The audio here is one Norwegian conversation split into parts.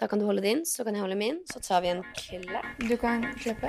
Da kan du holde din, så kan jeg holde min. Så tar vi en klapp. Du kan klappe.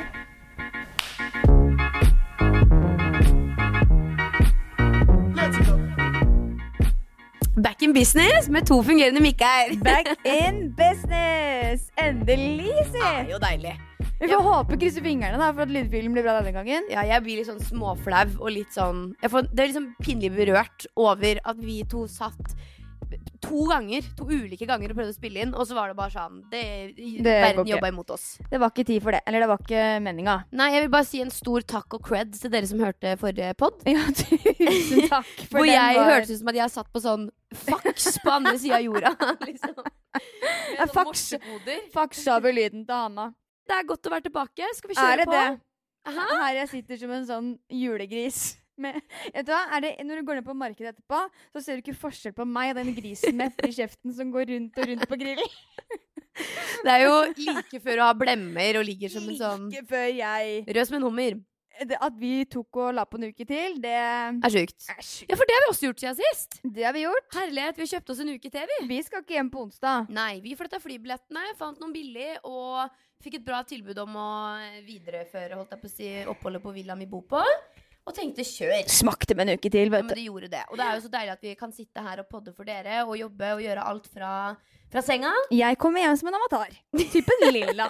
Back in business med 2 fungerende mikker. Back in business! Endelig, si! Det er jo deilig. Vi får håpe krysse fingrene da, for at lydfilen blir bra denne gangen. Ja, jeg blir litt sånn småflau og litt sånn det er liksom pinlig berørt over at vi to satt 2 ulike ganger og prøvde å spille inn, og så var det bare sånn verden jobbet imot oss. Det var ikke tid for det, eller det var ikke meninga. Nei, jeg vil bare si en stor takk og cred til dere som hørte forrige podd. Ja, tusen takk for hvor den jeg var... hørtes ut som at jeg satt på sånn fax på andre siden av jorda. Liksom. Ja, fax over lyden til Hanna. Det er godt å være tilbake. Skal vi kjøre på? Er det? Her jeg sitter som en sånn julegris. Vet du hva? Når du går ned på markedet etterpå, så ser du ikke forskjell på meg og den grisen med etter i kjeften som går rundt og rundt på grillen. Det er jo like før å ha blemmer og ligger som en sånn Like før jeg rød som en hummer. At vi tok og la på en uke til, det er sjukt. Ja, for det har vi også gjort siden sist. Det har vi gjort. Herlighet, vi kjøpte oss en uke til, vi. Vi skal ikke hjem på onsdag. Nei, vi flyttet flybillettene, fant noen billig, og fikk et bra tilbud om å videreføre, holdt jeg på å si, oppholdet på villaen vi bor på. Og tenkte kjør. Smakte med en uke til, vet du. Ja, men det gjorde det. Og det er jo så deilig at vi kan sitte her og podde for dere, og jobbe og gjøre alt fra senga. Jeg kommer hjem som en avatar. Typen lilla.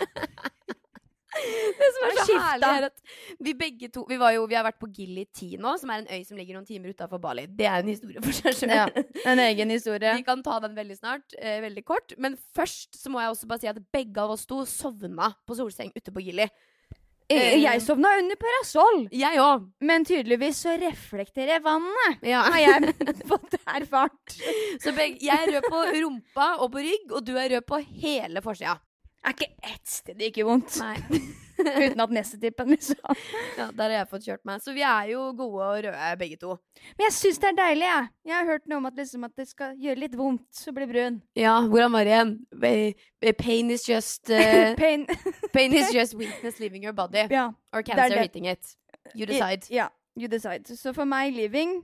Det som er så herlig er at vi begge to vi har vært på Gili 10 nå, som er en øy som ligger noen timer utenfor Bali. Det er en historie for seg selv. Ja, en egen historie. Vi kan ta den veldig snart, veldig kort. Men først så må jeg også bare si at begge av oss to sovna på solseng ute på Gili. Jeg sovna under parasoll. Jeg også. Men tydeligvis så reflekterer vannet. Ja. Har jeg fått erfart. Så jeg er rød på rumpa og på rygg, og du er rød på hele forsida. Er ikke ett sted det ikke vondt. Nei. Uten at nesetippen liksom. Ja, der har jeg fått kjørt meg. Så vi er jo gode og røde begge to. Men jeg synes det er deilig, jeg. Jeg har hørt noe om at, at det skal gjøre litt vondt, så blir brun. Ja, hvordan var det igjen? Pain is just pain is just weakness leaving your body. Ja, or cancer hitting it. You decide. Ja, you decide. Så for meg, living...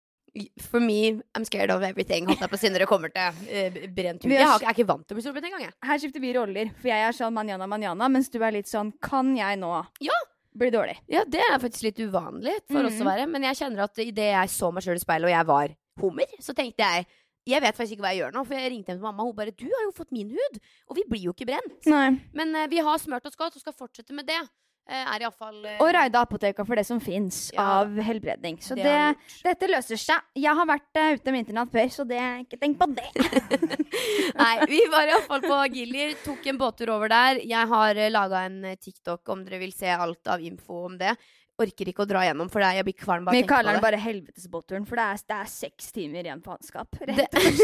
For me, I'm scared of everything. Holdt jeg på å si når det kommer til brent hud. Jeg er ikke vant til å bli solbrent engang, jeg. Her skifter vi roller, for jeg er sånn manjana, mens du er litt sånn, kan jeg nå bli dårlig? Ja, det er faktisk litt uvanlig for oss å være, men jeg kjenner at i det jeg så meg selv i speilet, og jeg var hummer, så tenkte jeg vet faktisk ikke hva jeg gjør nå, for jeg ringte hjem til mamma, og hun bare, du har jo fått min hud, og vi blir jo ikke brent. Nei. Men vi har smørt oss godt, og skal fortsette med det. Er i alle fall, og Raida apoteka for det som finnes av helbredning. Så dette løser seg. Jeg har vært ute med internat før, så ikke tenk på det. Nei, vi var i alle fall på Gili, tok en båttur over der. Jeg har laget en TikTok om dere vil se alt av info om det. Orker ikke å dra gjennom, for jeg blir kvalm bare Vi kaller den bare helvetesbåtturen, for det er 6 timer igjen på hanskap. Det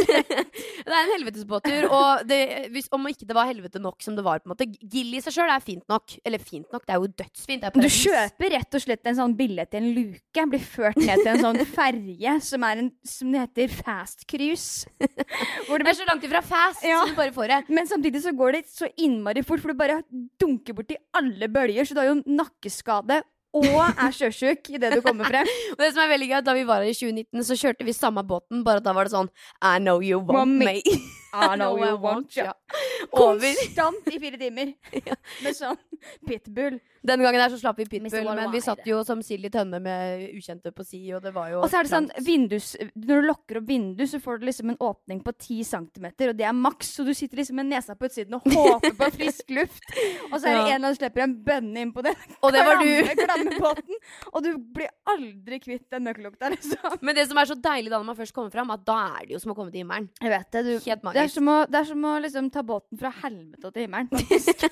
er en helvetesbåttur, og om ikke det var helvete nok som det var på en måte. Gili i seg selv er fint nok, eller fint nok, det er jo dødsfint. Du kjøper rett og slett en sånn billett til en luke, blir ført ned til en sånn ferje, som det heter Fast Cruise. Det er så langt ifra fast, som du bare får det. Men samtidig så går det så innmari fort, for du bare dunker bort i alle bølger, så du har jo nakkeskade, og er sjøsjuk i det du kommer frem. Og det som er veldig gøy, da vi var her i 2019, så kjørte vi samme båten, bare da var det sånn I know you want me. I know you want you. Konstant i 4 timer. Med sånn pitbull. Den gangen her så slapp vi pitbull, men vi satt jo som sild i tønne med ukjente på si, og det var jo... Og så er det sånn, når du lukker opp vindu, så får du liksom en åpning på 10 centimeter, og det er maks, så du sitter liksom med nesa på utsiden og håper på frisk luft. Og så er det en som slipper en bønne inn på det. Og det var du. Klammebåten. Og du blir aldri kvitt den møkkelukta, liksom. Men det som er så deilig da når man først kommer frem, at da er det jo som å komme til himmelen. Jeg vet det, helt magisk. Det er som å liksom ta båten fra helvete til himmelen, faktisk.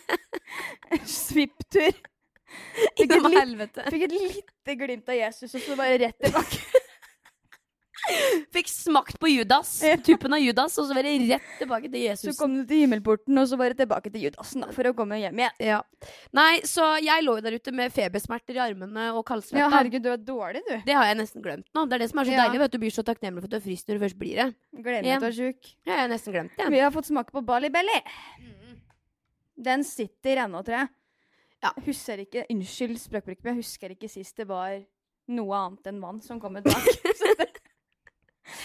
Svipptur. Fikk et lite glimt av Jesus, og så bare rett tilbake. Fikk smakt på Judas, tuppen av Judas, og så var det rett tilbake til Jesus. Så kom du til himmelporten, og så var det tilbake til Judasen, da, for å komme hjem igjen. Ja. Nei, så jeg lå der ute med febersmerter i armene og kaldsvett. Ja, herregud, du er dårlig, du. Det har jeg nesten glemt nå. Det er det som er så deilig, vet du. Du blir så takknemlig for at du er frisk når du først blir det. Glemmer at du er syk. Ja, jeg har nesten glemt det. Vi har fått smake på Bali Belly. Den sitter ennå, tror jeg. Ja. Husker ikke, unnskyld språkbruk, men jeg husker ikke sist det var noe annet enn vann som kom ut bak.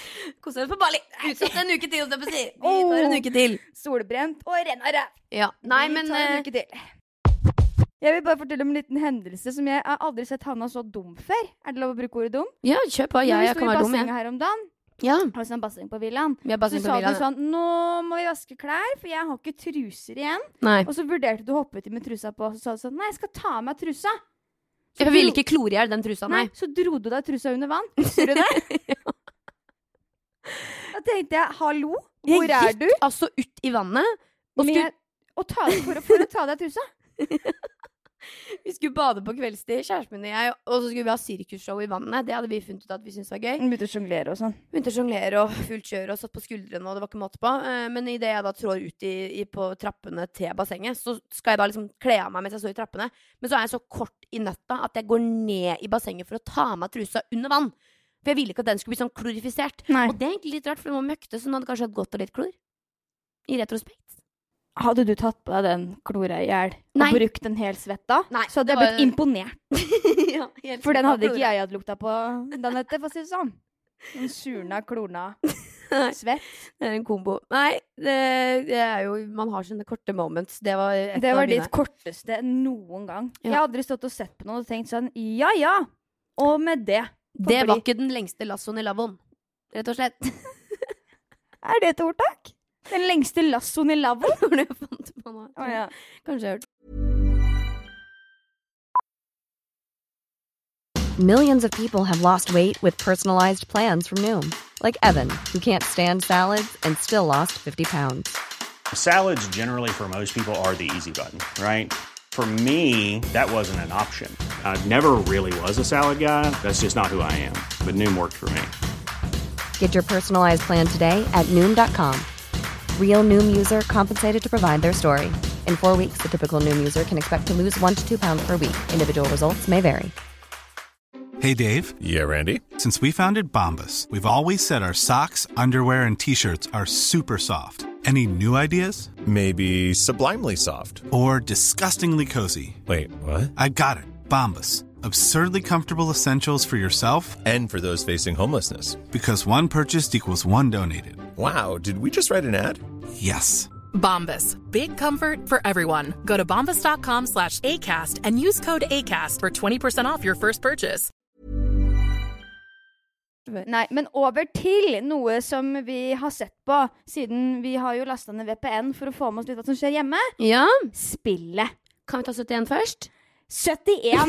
koser oss på Bali. Utsatt en uke til, holdt jeg på å si. Vi tar en uke til. Solbrent og rennere. Ja, nei, men... Vi tar en uke til. Jeg vil bare fortelle om en liten hendelse som jeg har aldri sett Hanna så dum før. Er det lov å bruke ordet dum? Ja, kjør på. Jeg kan være dum, jeg. Her om dagen. Ja. Har sånn basseng på villaen. Så sa du sånn, nå må vi vaske klær, for jeg har ikke truser igjen. Nei. Og så vurderte du å hoppe uti med trusa på, og så sa du sånn, nei, jeg skal ta av meg trusa. Jeg vil ikke klore i hjel den trusa, nei. Så dro du deg trusa under vann. Husker du det? Ja. Da tenkte jeg, hallo, hvor er du? Jeg gikk altså ut i vannet. For å ta deg trusa. Vi skulle bade på kveldstid, kjæresten min og jeg, og så skulle vi ha sirkusshow i vannet. Det hadde vi funnet ut at vi syntes var gøy. Begynte å jonglere og sånn. Begynte å jonglere og fullt kjør og satt på skuldrene, og det var ikke måte på. Men i det jeg da trår ut på trappene til bassenget, så skal jeg da liksom kle av meg mens jeg står i trappene. Men så er jeg så kort i nøtta at jeg går ned i bassenget for å ta av meg trusa under vann. For jeg ville ikke at den skulle bli sånn klorifisert. Nei. Og det er egentlig litt rart, for den var møkte, så den hadde kanskje hatt godt av litt klor. I retrospekt. Hadde du tatt på deg den klora i hjel og brukt den helt svett da? Nei, så hadde jeg blitt imponert. Ja, for den hadde ikke jeg hatt lukta på den etter, for å si det sånn. En surna, klorna, svett. Det er en kombo. Nei, det er jo, man har sånne korte moments. Det var ditt korteste noen gang. Ja. Jeg har aldri stått og sett på noe og tenkt sånn, ja, og med det. Det var ikke den lengste lassoen i lavvoen, rett og slett. Er det et ordtak? Den lengste lassoen i lavvoen? Ja. Kanskje jeg har hørt. Millions of people have lost weight with personalized plans from Noom. Like Evan, who can't stand salads and still lost 50 pounds. Salads generally for most people are the easy button, right? For me, that wasn't an option. I never really was a salad guy. That's just not who I am. But Noom worked for me. Get your personalized plan today at Noom.com. Real Noom user compensated to provide their story. In 4 weeks, the typical Noom user can expect to lose 1 to 2 pounds per week. Individual results may vary. Hey, Dave. Yeah, Randy. Since we founded Bombas, we've always said our socks, underwear, and T-shirts are super soft. Any new ideas? Maybe sublimely soft. Or disgustingly cozy. Wait, what? I got it. Bombas. Absurdly comfortable essentials for yourself and for those facing homelessness. Because one purchased equals one donated. Wow, did we just write an ad? Yes. Bombas. Big comfort for everyone. Go to bombas.com/ACAST and use code ACAST for 20% off your first purchase. Nei, men over til noe som vi har sett på, siden vi har jo lastet ned VPN for å få med oss litt hva som skjer hjemme. Ja. Spillet. Kan vi ta 71 først? 71!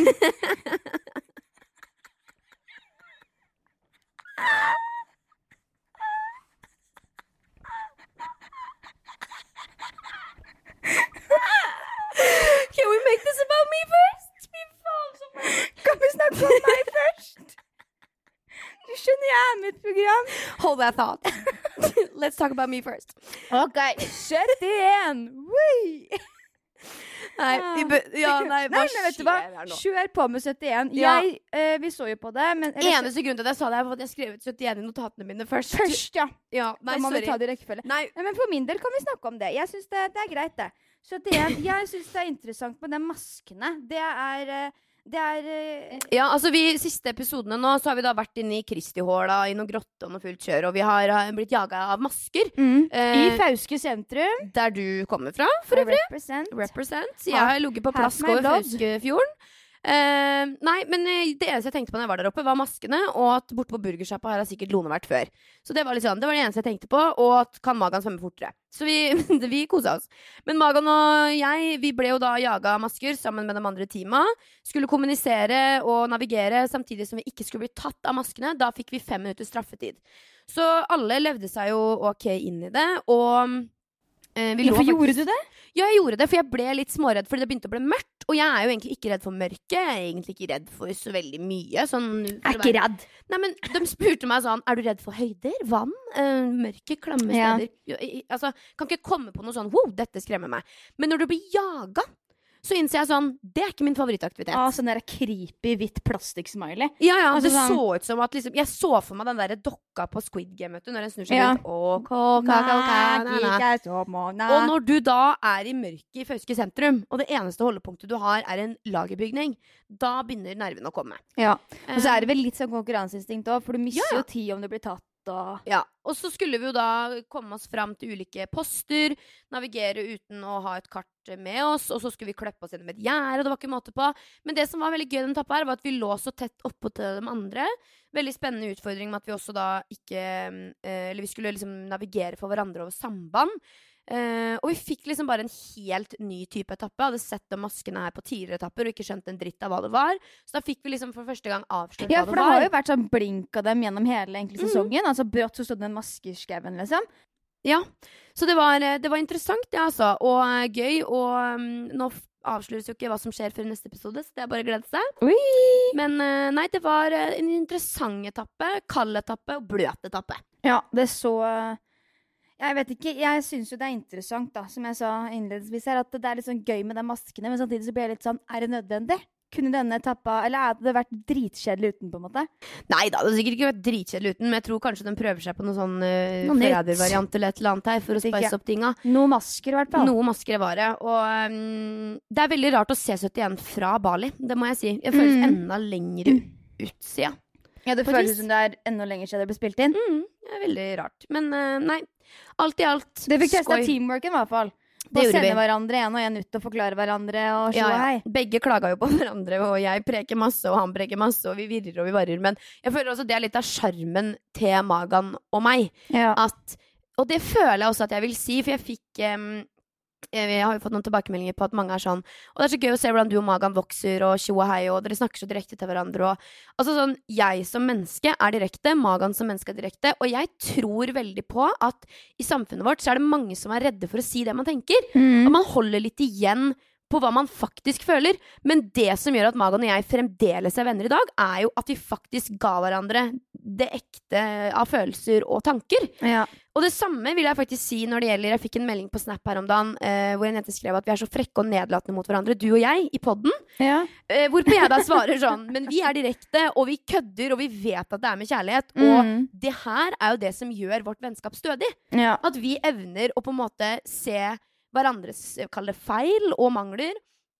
Can we make this about me first? Kan vi snakke om meg først? Du skjønner jeg er med et program. Hold that thought. Let's talk about me first. Ok, 71! Wee! Nei, men vet du hva? Kjør på med 71. Ja. Vi så jo på det, men eneste grunn til at jeg sa det er at jeg skrev ut 71 i notatene mine først. Ja. Nei, da må sorry. vi ta det i rekkefølge. Nei, men for min del kan vi snakke om det. Jeg synes det er greit det. 71, jeg synes det er interessant med de maskene. Det er Ja, altså siste episodene nå så har vi da vært inne i Kristihåla, i noen grotte og noe fullt kjør, og vi har blitt jaget av masker. I Fauske sentrum. Der du kommer fra, for øvrig. Represent. Jeg har ligget på plask over Fauskefjorden. Nei, men det eneste jeg tenkte på når jeg var der oppe var maskene, og at borte på burgersjappa her har sikkert Lone vært før. Så det var liksom, det var det eneste jeg tenkte på, og at kan Magan svømme fortere. Så vi koset oss. Men Magan og jeg, vi ble jo da jaget av masker sammen med de andre teama. Skulle kommunisere og navigere samtidig som vi ikke skulle bli tatt av maskene. Da fikk vi 5 minutter straffetid. Så alle levde seg jo ok inn i det, og hvorfor gjorde du det? Ja, jeg gjorde det, for jeg ble litt småredd fordi det begynte å bli mørkt. Og jeg er jo egentlig ikke redd for mørket. Jeg er egentlig ikke redd for så veldig mye. Sånn, er ikke redd. Nei, men de spurte meg sånn, er du redd for høyder, vann, mørke, klamme steder? Ja. Altså, kan ikke komme på noe sånn, wow, dette skremmer meg. Men når du blir jaget, så innser jeg sånn, det er ikke min favorittaktivitet. Sånn der creepy, hvitt plastikk-smiley. Ja, altså, det så ut som at liksom, jeg så for meg den der dokka på Squid Game, vet du, når den snur seg rundt. Og når du da er i mørket i Fauske sentrum, og det eneste holdepunktet du har er en lagerbygning, da begynner nervene å komme. Ja, og så er det vel litt sånn konkurranseinstinkt også, for du mister jo tid om du blir tatt. Ja, og så skulle vi jo da komme oss frem til ulike poster, navigere uten å ha et kart med oss, og så skulle vi kløppe oss gjennom et gjerde, og det var ikke måte på. Men det som var veldig gøy i den etappen her, var at vi lå så tett oppå til de andre. Veldig spennende utfordring med at vi også da ikke, eller vi skulle liksom navigere for hverandre over samband. Og vi fikk liksom bare en helt ny type etappe. Jeg hadde sett de maskene her på tidligere etapper og ikke skjønt en dritt av hva det var. Så da fikk vi liksom for første gang avslørt hva det var. Ja, for det har jo vært sånn blink av dem gjennom hele egentlig sesongen. Altså brått så stod det en maskeskauen, liksom. Ja, så det var interessant, ja, altså. Og gøy. Og nå avsløres jo ikke hva som skjer før neste episode, så det er bare å glede seg. Oi! Men nei, det var en interessant etappe, kald etappe og bløt etappe. Ja, det så... Jeg vet ikke, jeg synes jo det er interessant da, som jeg sa innledningsvis her, at det er litt sånn gøy med de maskene, men samtidig så blir jeg litt sånn, er det nødvendig? Kunne denne etappa, eller hadde det vært dritkjedelig uten på en måte? Nei da, det hadde sikkert ikke vært dritkjedelig uten, men jeg tror kanskje den prøver seg på noe sånn forrædervariant eller et eller annet her, for å spice opp tinga. Noen masker i hvert fall. Noen masker var det, og det er veldig rart å se 71 fra Bali, det må jeg si. Jeg føles enda lengre utsida. Ja, det føles som det er enda lenger siden det ble spilt inn. Det er veldig rart, men nei. Alt i alt. Det fikk testet teamworken i hvert fall. Det gjorde vi. Sende hverandre en og en ut og forklare hverandre og slå hei. Begge klaga jo på hverandre, og jeg preker masse, og han preker masse, og vi virrer og vi varer. Men jeg føler også det er litt av skjermen til Magan og meg. Ja. Og det føler jeg også at jeg vil si, for jeg har jo fått noen tilbakemeldinger på at mange er sånn, og det er så gøy å se hvordan du og Magan vokser og tjo og hei, og dere snakker så direkte til hverandre, og altså sånn, jeg som menneske er direkte, Magan som menneske er direkte, og jeg tror veldig på at i samfunnet vårt så er det mange som er redde for å si det man tenker, og man holder litt igjen på hva man faktisk føler, men det som gjør at Magan og jeg fremdeles er venner i dag, er jo at vi faktisk ga hverandre det ekte av følelser og tanker. Ja. Og det samme vil jeg faktisk si når det gjelder, jeg fikk en melding på Snap her om dagen, hvor en jente skrev at vi er så frekke og nedlatende mot hverandre, du og jeg, i podden. Ja. Hvorpå jeg da svarer sånn, men vi er direkte, og vi kødder, og vi vet at det er med kjærlighet, og det her er jo det som gjør vårt vennskap stødig. Ja. At vi evner å på en måte se hverandres feil og mangler.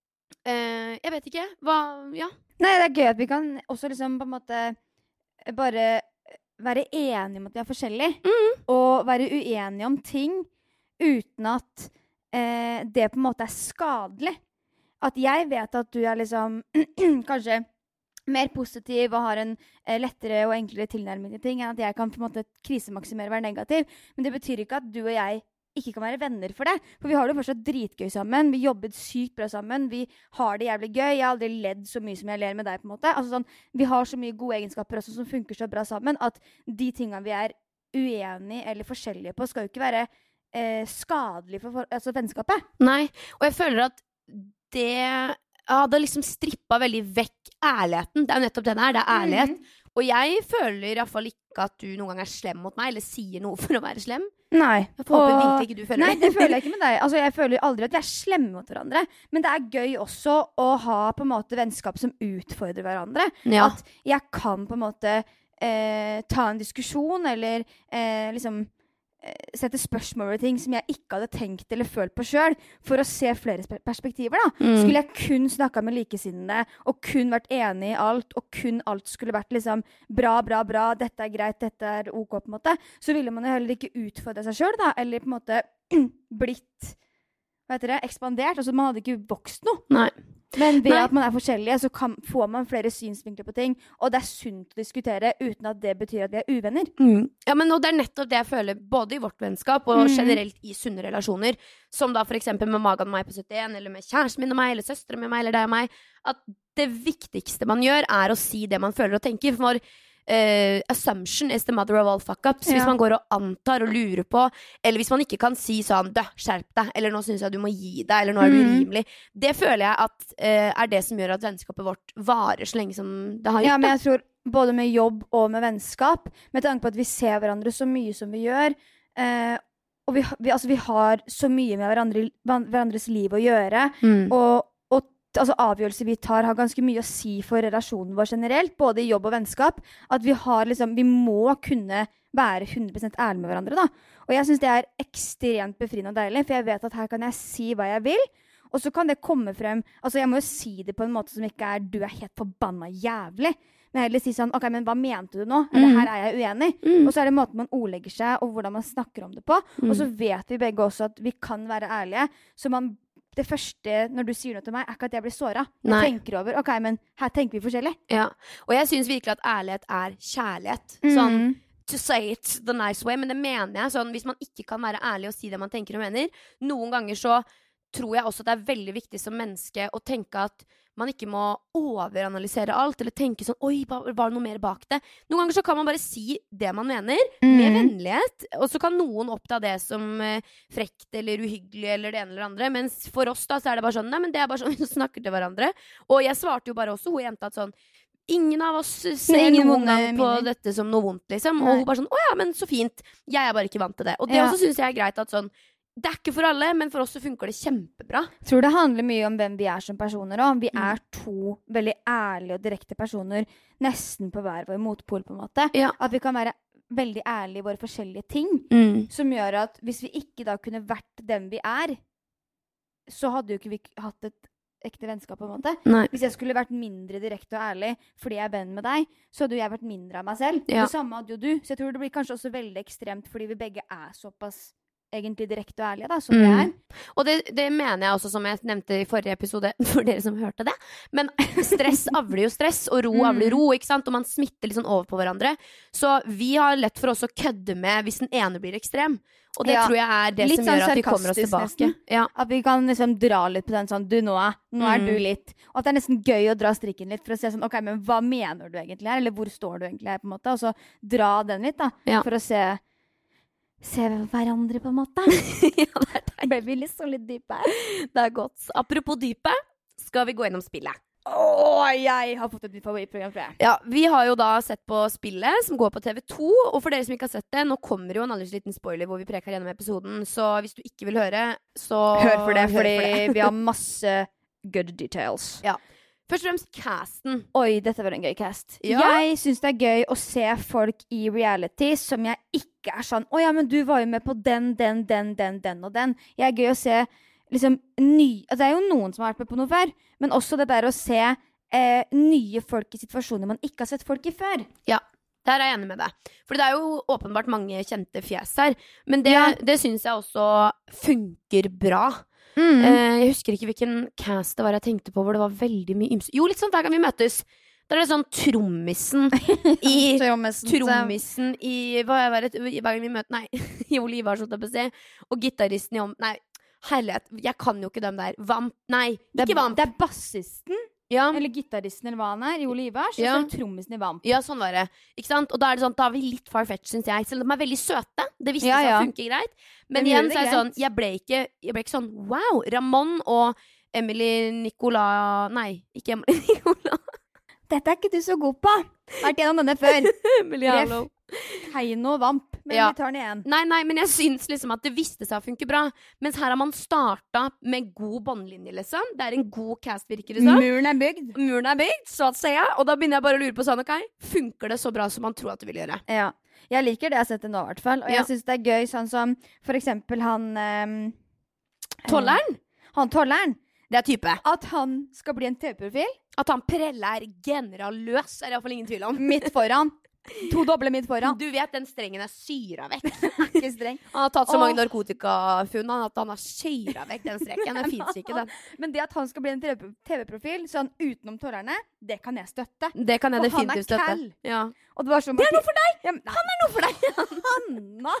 Jeg vet ikke. Ja. Nei, det er gøy at vi kan også liksom på en måte bare være enige om at vi er forskjellige. Og være uenige om ting uten at det på en måte er skadelig. At jeg vet at du er liksom kanskje mer positiv og har en lettere og enklere tilnærming til ting enn at jeg kan på en måte krisemaksimere være negativ. Men det betyr ikke at du og jeg ikke kan være venner for det. For vi har det jo fortsatt dritgøy sammen. Vi jobbet sykt bra sammen. Vi har det jævlig gøy. Jeg har aldri ledd så mye som jeg ler med deg, på en måte. Altså sånn, vi har så mye gode egenskaper også som funker så bra sammen, at de tingene vi er uenige eller forskjellige på, skal jo ikke være skadelig for altså vennskapet. Nei, og jeg føler at det hadde liksom strippet veldig vekk ærligheten. Det er jo nettopp den her, det er ærlighet. Og jeg føler i hvert fall ikke at du noen gang er slem mot meg, eller sier noe for å være slem. Nei. Jeg håper virkelig ikke du føler det. Nei, det føler jeg ikke med deg. Altså, jeg føler aldri at vi er slemme mot hverandre. Men det er gøy også å ha på en måte vennskap som utfordrer hverandre. Ja. At jeg kan på en måte ta en diskusjon, eller liksom sette spørsmål over ting som jeg ikke hadde tenkt eller følt på selv, for å se flere perspektiver da. Skulle jeg kun snakket med likesinnede, og kun vært enig i alt, og kun alt skulle vært liksom bra, dette er greit, dette er ok på en måte, så ville man jo heller ikke utfordre seg selv da, eller på en måte blitt, hva heter det, ekspandert, altså man hadde ikke vokst noe. Nei. Men ved at man er forskjellige, så får man flere synsvinkler på ting, og det er sunt å diskutere uten at det betyr at vi er uvenner. Ja, men og det er nettopp det jeg føler, både i vårt vennskap og generelt i sunne relasjoner, som da for eksempel med Magan og meg på 71, eller med kjæresten min og meg, eller søstre med meg, eller deg og meg, at det viktigste man gjør er å si det man føler og tenker, for assumption is the mother of all fuck-ups. Hvis man går og antar og lurer på, eller hvis man ikke kan si sånn, skjerp deg, eller nå synes jeg du må gi deg, eller nå er du urimelig. Det føler jeg at er det som gjør at vennskapet vårt varer så lenge som det har gjort. Ja, men jeg tror både med jobb og med vennskap, med tanke på at vi ser hverandre så mye som vi gjør, og vi har så mye med hverandres liv å gjøre, og altså avgjørelser vi tar har ganske mye å si for relasjonen vår generelt, både i jobb og vennskap, at vi må kunne være 100% ærlige med hverandre da. Og jeg synes det er ekstremt befriende og deilig, for jeg vet at her kan jeg si hva jeg vil, og så kan det komme frem, altså jeg må jo si det på en måte som ikke er, du er helt forbannet jævlig, men heller si sånn, ok, men hva mente du nå? Eller her er jeg uenig. Og så er det måten man ordlegger seg, og hvordan man snakker om det på. Og så vet vi begge også at vi kan være ærlige. Så det første når du sier noe til meg, ikke at jeg blir såret. Jeg tenker over, ok, men her tenker vi forskjellig. Ja, og jeg synes virkelig at ærlighet er kjærlighet. Sånn, to say it the nice way, men det mener jeg. Sånn, hvis man ikke kan være ærlig og si det man tenker og mener, noen ganger så tror jeg også at det er veldig viktig som menneske å tenke at man ikke må overanalysere alt, eller tenke sånn, oi, var det noe mer bak det? Noen ganger så kan man bare si det man mener, med vennlighet, og så kan noen oppta det som frekt eller uhyggelig eller det ene eller andre, mens for oss da så er det bare sånn, nei, men det er bare sånn vi snakker til hverandre. Og jeg svarte jo bare også, hun jenta at sånn, ingen av oss ser noen gang på dette som noe vondt, liksom. Og hun bare sånn, åja, men så fint, jeg er bare ikke vant til det. Og det også synes jeg er greit at sånn, det er ikke for alle, men for oss så funker det kjempebra. Jeg tror det handler mye om hvem vi er som personer også. Vi er to veldig ærlige og direkte personer, nesten på hver vår motpol på en måte. Ja. At vi kan være veldig ærlige i våre forskjellige ting, som gjør at hvis vi ikke da kunne vært den vi er, så hadde jo ikke vi hatt et ekte vennskap på en måte. Nei. Hvis jeg skulle vært mindre direkte og ærlig fordi jeg er venn med deg, så hadde jo jeg vært mindre av meg selv. Ja. Det samme hadde jo du. Så jeg tror det blir kanskje også veldig ekstremt fordi vi begge er såpass egentlig direkte og ærlige da, som det er. Og det mener jeg også, som jeg nevnte i forrige episode, for dere som hørte det. Men stress avler jo stress, og ro avler ro, ikke sant? Og man smitter litt sånn over på hverandre. Så vi har lett for oss å kødde med hvis den ene blir ekstrem. Og det tror jeg er det litt som gjør at vi kommer oss tilbake. Ja. At vi kan liksom dra litt på den sånn, du nå er du litt. Og at det er nesten gøy å dra strikken litt, for å se sånn, ok, men hva mener du egentlig her? Eller hvor står du egentlig her på en måte? Og så dra den litt da, for å se hverandre på en måte. Ja, det er deilig. Ble vi liksom litt dype. Det er godt. Apropos dype, skal vi gå gjennom spillet. Jeg har fått et nytt favorittprogram for deg. Ja, vi har jo da sett på spillet som går på TV2, og for dere som ikke har sett det, nå kommer jo en aldri liten spoiler hvor vi preker gjennom episoden, så hvis du ikke vil høre, så hør for det, fordi vi har masse good details. Ja. Først og fremst casten. Oi, dette var en gøy cast. Ja. Jeg synes det er gøy å se folk i reality som jeg ikke er sånn, åja, men du var jo med på den og den. Jeg er gøy å se liksom det er jo noen som har vært med på noe før, men også det der å se nye folk i situasjoner man ikke har sett folk i før. Ja, der er jeg enig med deg. For det er jo åpenbart mange kjente fjes her, men det synes jeg også funker bra. Jeg husker ikke hvilken cast det var jeg tenkte på hvor det var veldig mye ymse. Jo, litt sånn hver gang vi møtes. Da er det sånn trommisen i hver gang vi møter. Nei, i Oliva sånn å si. Og gitaristen i Nei, herlighet, jeg kan jo ikke dem der. Vamp, nei, ikke Vamp. Det er bassisten. Ja. Eller gitaristen eller hva han er i Olivers, og så er det trommisen i Vamp. Ja, sånn var det, ikke sant? Og da er det sånn, da er vi litt farfetch, synes jeg. Selv om de er veldig søte. Det visste seg å funke greit. Men igjen så er det sånn, jeg ble ikke sånn, wow, Ramon og Emily Nicola. Nei, ikke Emily Nicola. Dette er ikke du så god på. Vært gjennom denne før. Emily, hallo. Heino og Vamp, men vi tar den igjen. Nei, men jeg synes liksom at det visste seg å funke bra. Mens her har man startet med god båndlinje, liksom. Det er en god cast, virker det sånn. Muren er bygd, så at sier jeg. Og da begynner jeg bare å lure på sånn, ok, funker det så bra som man tror at det vil gjøre? Ja, jeg liker det jeg har sett det nå i hvert fall. Og jeg synes det er gøy, sånn som for eksempel han Tolleren? Han Tolleren. Det er type. At han skal bli en TV-profil. At han preller generaløs, er i hvert fall ingen tvil om. Midt foran. 2 doble midt foran. Du vet, den strengen er syra vekk. Ikke streng. Han har tatt så mange narkotikafunn at han har syra vekk den streken. Den finnes ikke, den. Men det at han skal bli en TV-profil, sånn utenom Tollerne, det kan jeg støtte. Det kan jeg definitivt støtte. Han er kall. Ja. Og det var sånn, det er noe for deg! Ja, han er noe for deg! Hanna!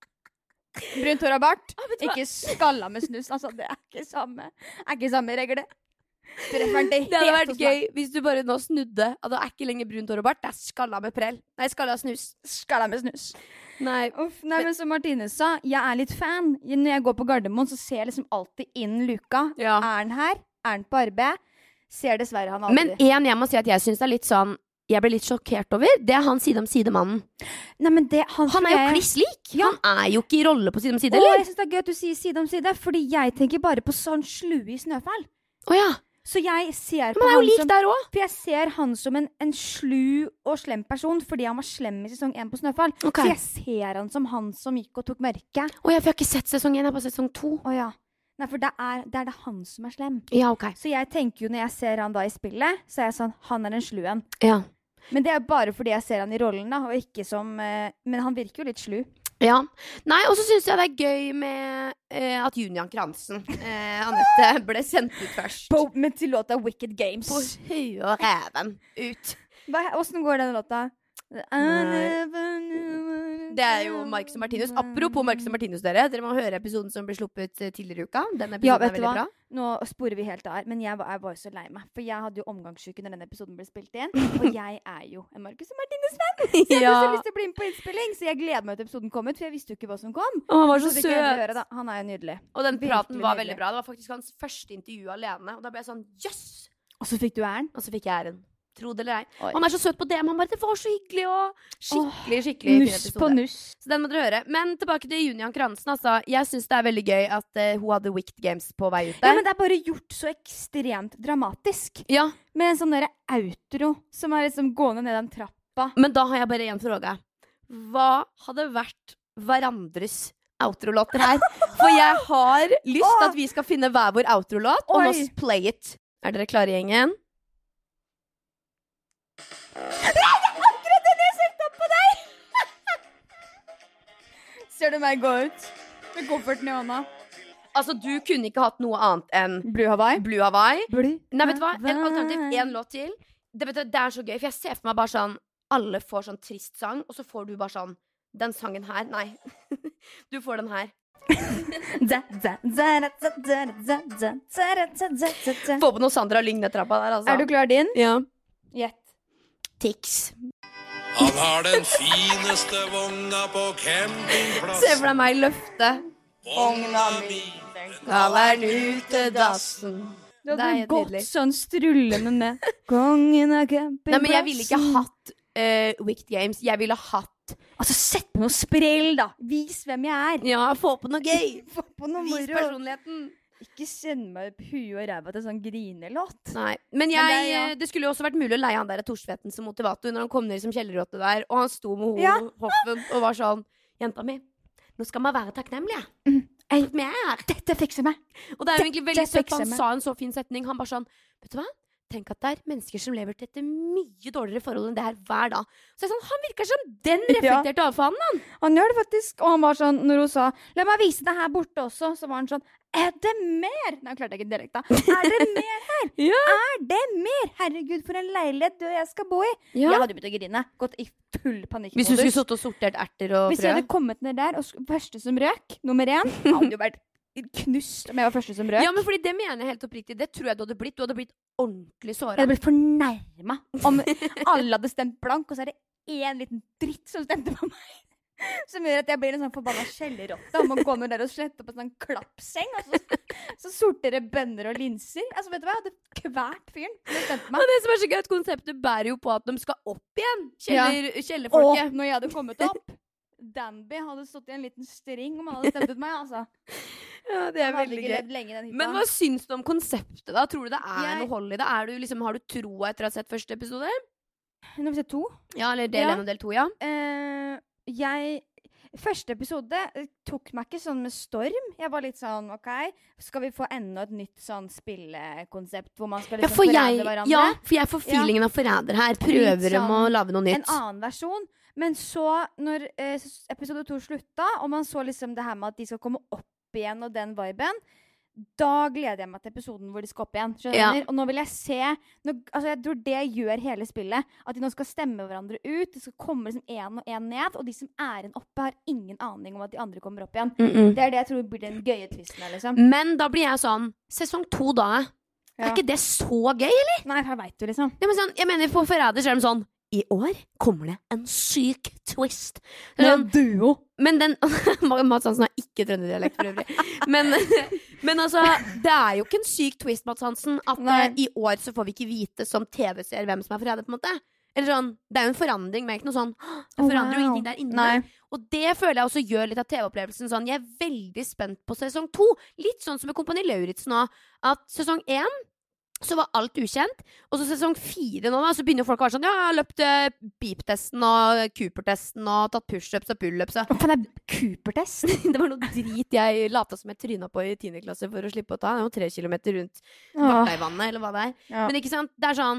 Brunt hår og bart. Ikke skalla med snus. Altså, det er ikke samme regler. Det hadde vært gøy hvis du bare nå snudde at det er ikke lenger brunt hår og bart. Det er skalla med prell. Nei, skalla med snus. Nei, men som Martine sa, jeg er litt fan. Når jeg går på Gardermoen, så ser jeg liksom alltid inn luka. Er han her? Er han på arbeid? Ser dessverre han aldri. Men jeg må si at jeg synes det er litt sånn, jeg ble litt sjokkert over. Det er han side om side-mannen. Nei, men han er jo kliss lik. Ja. Han er jo ikke i rolle på side om side, eller? Jeg synes det er gøy at du sier side om side, fordi jeg tenker bare på sånn slue i Snøfall. Ja. Så jeg ser på han som, der også. for jeg ser han som en slu og slem person, fordi han var slem i sesong 1 på Snøfall. Så jeg ser han som gikk og tok mørke. For jeg har ikke sett sesong 1, jeg har bare sesong 2. Ja. Nei, for det er det han som er slem. Ja, Så jeg tenker jo, når jeg ser han da i spillet, så er jeg sånn, han er en sluen. Ja. Men det bare fordi jeg ser han i rollen da, og ikke som men han virker jo litt slu. Ja. Nei, og så synes jeg det gøy med at Julian Kransen Anette ble sendt ut først. Men til låta Wicked Games. På huet og ræven ut. Hvordan går den låta? Det jo Marcus og Martinus. Apropos Marcus og Martinus, dere må høre episoden som ble sluppet tidligere i uka. Den episoden veldig bra. Nå sporer vi helt av, men jeg var jo så lei meg. For jeg hadde jo omgangssyke når den episoden ble spilt inn. Og jeg jo en Marcus og Martinus-fan. Så jeg hadde så lyst til å bli med på innspilling. Så jeg gleder meg til episoden kom ut, for jeg visste jo ikke hva som kom. Han var så søt. Høre, han jo nydelig. Og den praten var veldig bra. Det var faktisk hans første intervju alene. Og da ble jeg sånn, jøss! Og så fikk du æren. Og så fikk jeg æren. Tro det eller ei. Han så søt på det, men det var så hyggelig og skikkelig nuss på nuss. Så den må dere høre. Men tilbake til Julian Kransen, altså. Jeg synes det veldig gøy at hun hadde Wicked Games på vei ut der. Ja, men det bare gjort så ekstremt dramatisk. Ja. Med en sånn der outro som liksom gående ned den trappa. Men da har jeg bare en fråga. Hva hadde vært hverandres outro-låter her? For jeg har lyst til at vi skal finne hver vår outro-låt, og nå play it. Dere klare, gjengen? Nei, det akkurat den jeg søkte opp på deg! Ser du meg gå ut med kofferten i hånda? Altså, du kunne ikke hatt noe annet enn Blue Hawaii. Nei, vet du hva? En alternativ, en låt til. Det så gøy, for jeg ser for meg bare sånn alle får sånn trist sang, og så får du bare sånn den sangen her. Nei, du får den her. Få på noe Sandra Lyngne-trappa der, altså. Du klar din? Ja. Gjett. Tix. Han har den fineste vogna på campingplass. Se for deg meg løfte vogna mi, skal ut til dassen. Det hadde gått sånn strullende ned. Kongen av campingplassen. Nei, men jeg ville ikke hatt Wicked Games. Jeg ville hatt altså, sett på noe sprell da. Vis hvem jeg Ja, få på noe gøy. Få på noe Vis moro. personligheten. Ikke send meg huet og ræva til sånn grinelåt. Nei, men det skulle jo også vært mulig å leie han der Torsvetten som motivator når han kom ned som kjellerrotte der, og han sto med hoven og var sånn, jenta mi, nå skal man være takknemlig. Dette fikser meg. Og det jo egentlig veldig søtt, han sa en så fin setning, han bare sånn, vet du hva? Tenk at det mennesker som lever til et mye dårligere forhold enn det her hver dag. Så jeg sånn, han virker som den reflekterte avfanden, han. Han gjør det faktisk, og han var sånn, når hun sa, la meg vise det her borte også, så var han sånn, det mer? Nei, jeg klarte ikke dialekt da. Det mer her? Det mer? Herregud, for en leilighet du og jeg skal bo i. Jeg hadde begynt å grine, gått i full panikkmodus. Hvis du skulle stått og sortert erter og frø. Hvis jeg hadde kommet ned der, og første som røk, nummer 1, hadde jo vært knust om jeg var første som røk. Ja, men fordi det mener jeg helt oppriktig. Det tror jeg du hadde blitt. Du hadde blitt ordentlig såret. Jeg hadde blitt fornærmet om alle hadde stemt blank, og så det en liten dritt som stemte på meg. Som gjør at jeg blir en sånn forbanna kjellerrotte og må gå ned der og slette opp en sånn klappseng, og så sortere bønner og linser. Altså, vet du hva? Jeg hadde kvært fyren. Og det som så gøy, at konseptet bærer jo på at de skal opp igjen. Kjellerfolket. Og når jeg hadde kommet opp, Danby hadde stått i en liten string om han hadde stemt ut meg, altså. Ja, det veldig gøy. Men hva syns du om konseptet da? Tror du det noe hold i det? Har du troa etter å ha sett første episode? Nå har vi sett 2. Ja, eller del 1 og del 2, ja. Første episode tok meg ikke sånn med storm. Jeg var litt sånn, ok, skal vi få enda et nytt sånn spillekonsept hvor man skal liksom forræde hverandre? Ja, for jeg får feelingen av forræder her. Prøver om å lage noe nytt. En annen versjon. Men så, når episode 2 slutta, og man så liksom det her med at de skal komme opp igjen og den viben, da gleder jeg meg til episoden hvor de skal opp igjen. Skjønner? Og nå vil jeg se altså jeg tror det gjør hele spillet, at de nå skal stemme hverandre ut. Det skal komme liksom en og en ned, og de som igjen oppe har ingen aning om at de andre kommer opp igjen. Det det jeg tror blir den gøye tvisten her, liksom. Men da blir jeg sånn, sesong 2 da ikke det så gøy, eller? Nei, her vet du liksom. Ja, men sånn, jeg mener, på Forræder så de sånn, i år kommer det en syk twist. Sånn, duo. Men den Mads Hansen har ikke trønderdialekt for øvrig. Men altså, det jo ikke en syk twist, Mads Hansen, at i år så får vi ikke vite som TV-ser hvem som forræder, på en måte. Eller sånn, det jo en forandring, men ikke noe sånn, det forandrer jo ingenting der inne. Og det føler jeg også gjør litt av TV-opplevelsen sånn, jeg veldig spent på sesong 2. Litt sånn som med Kompani Lauritz nå, at sesong 1 så var alt ukjent, og så sesong 4 nå da, så begynner folk å være sånn, ja, jeg har løpt beep-testen og Cooper-testen og tatt push-ups og pull-ups. Hva faen Cooper-test? Det var noe drit jeg lata som jeg tryna på i 10. klasse for å slippe å ta. Det var 3 kilometer rundt Varteivannet, eller hva det Men ikke sant, det sånn,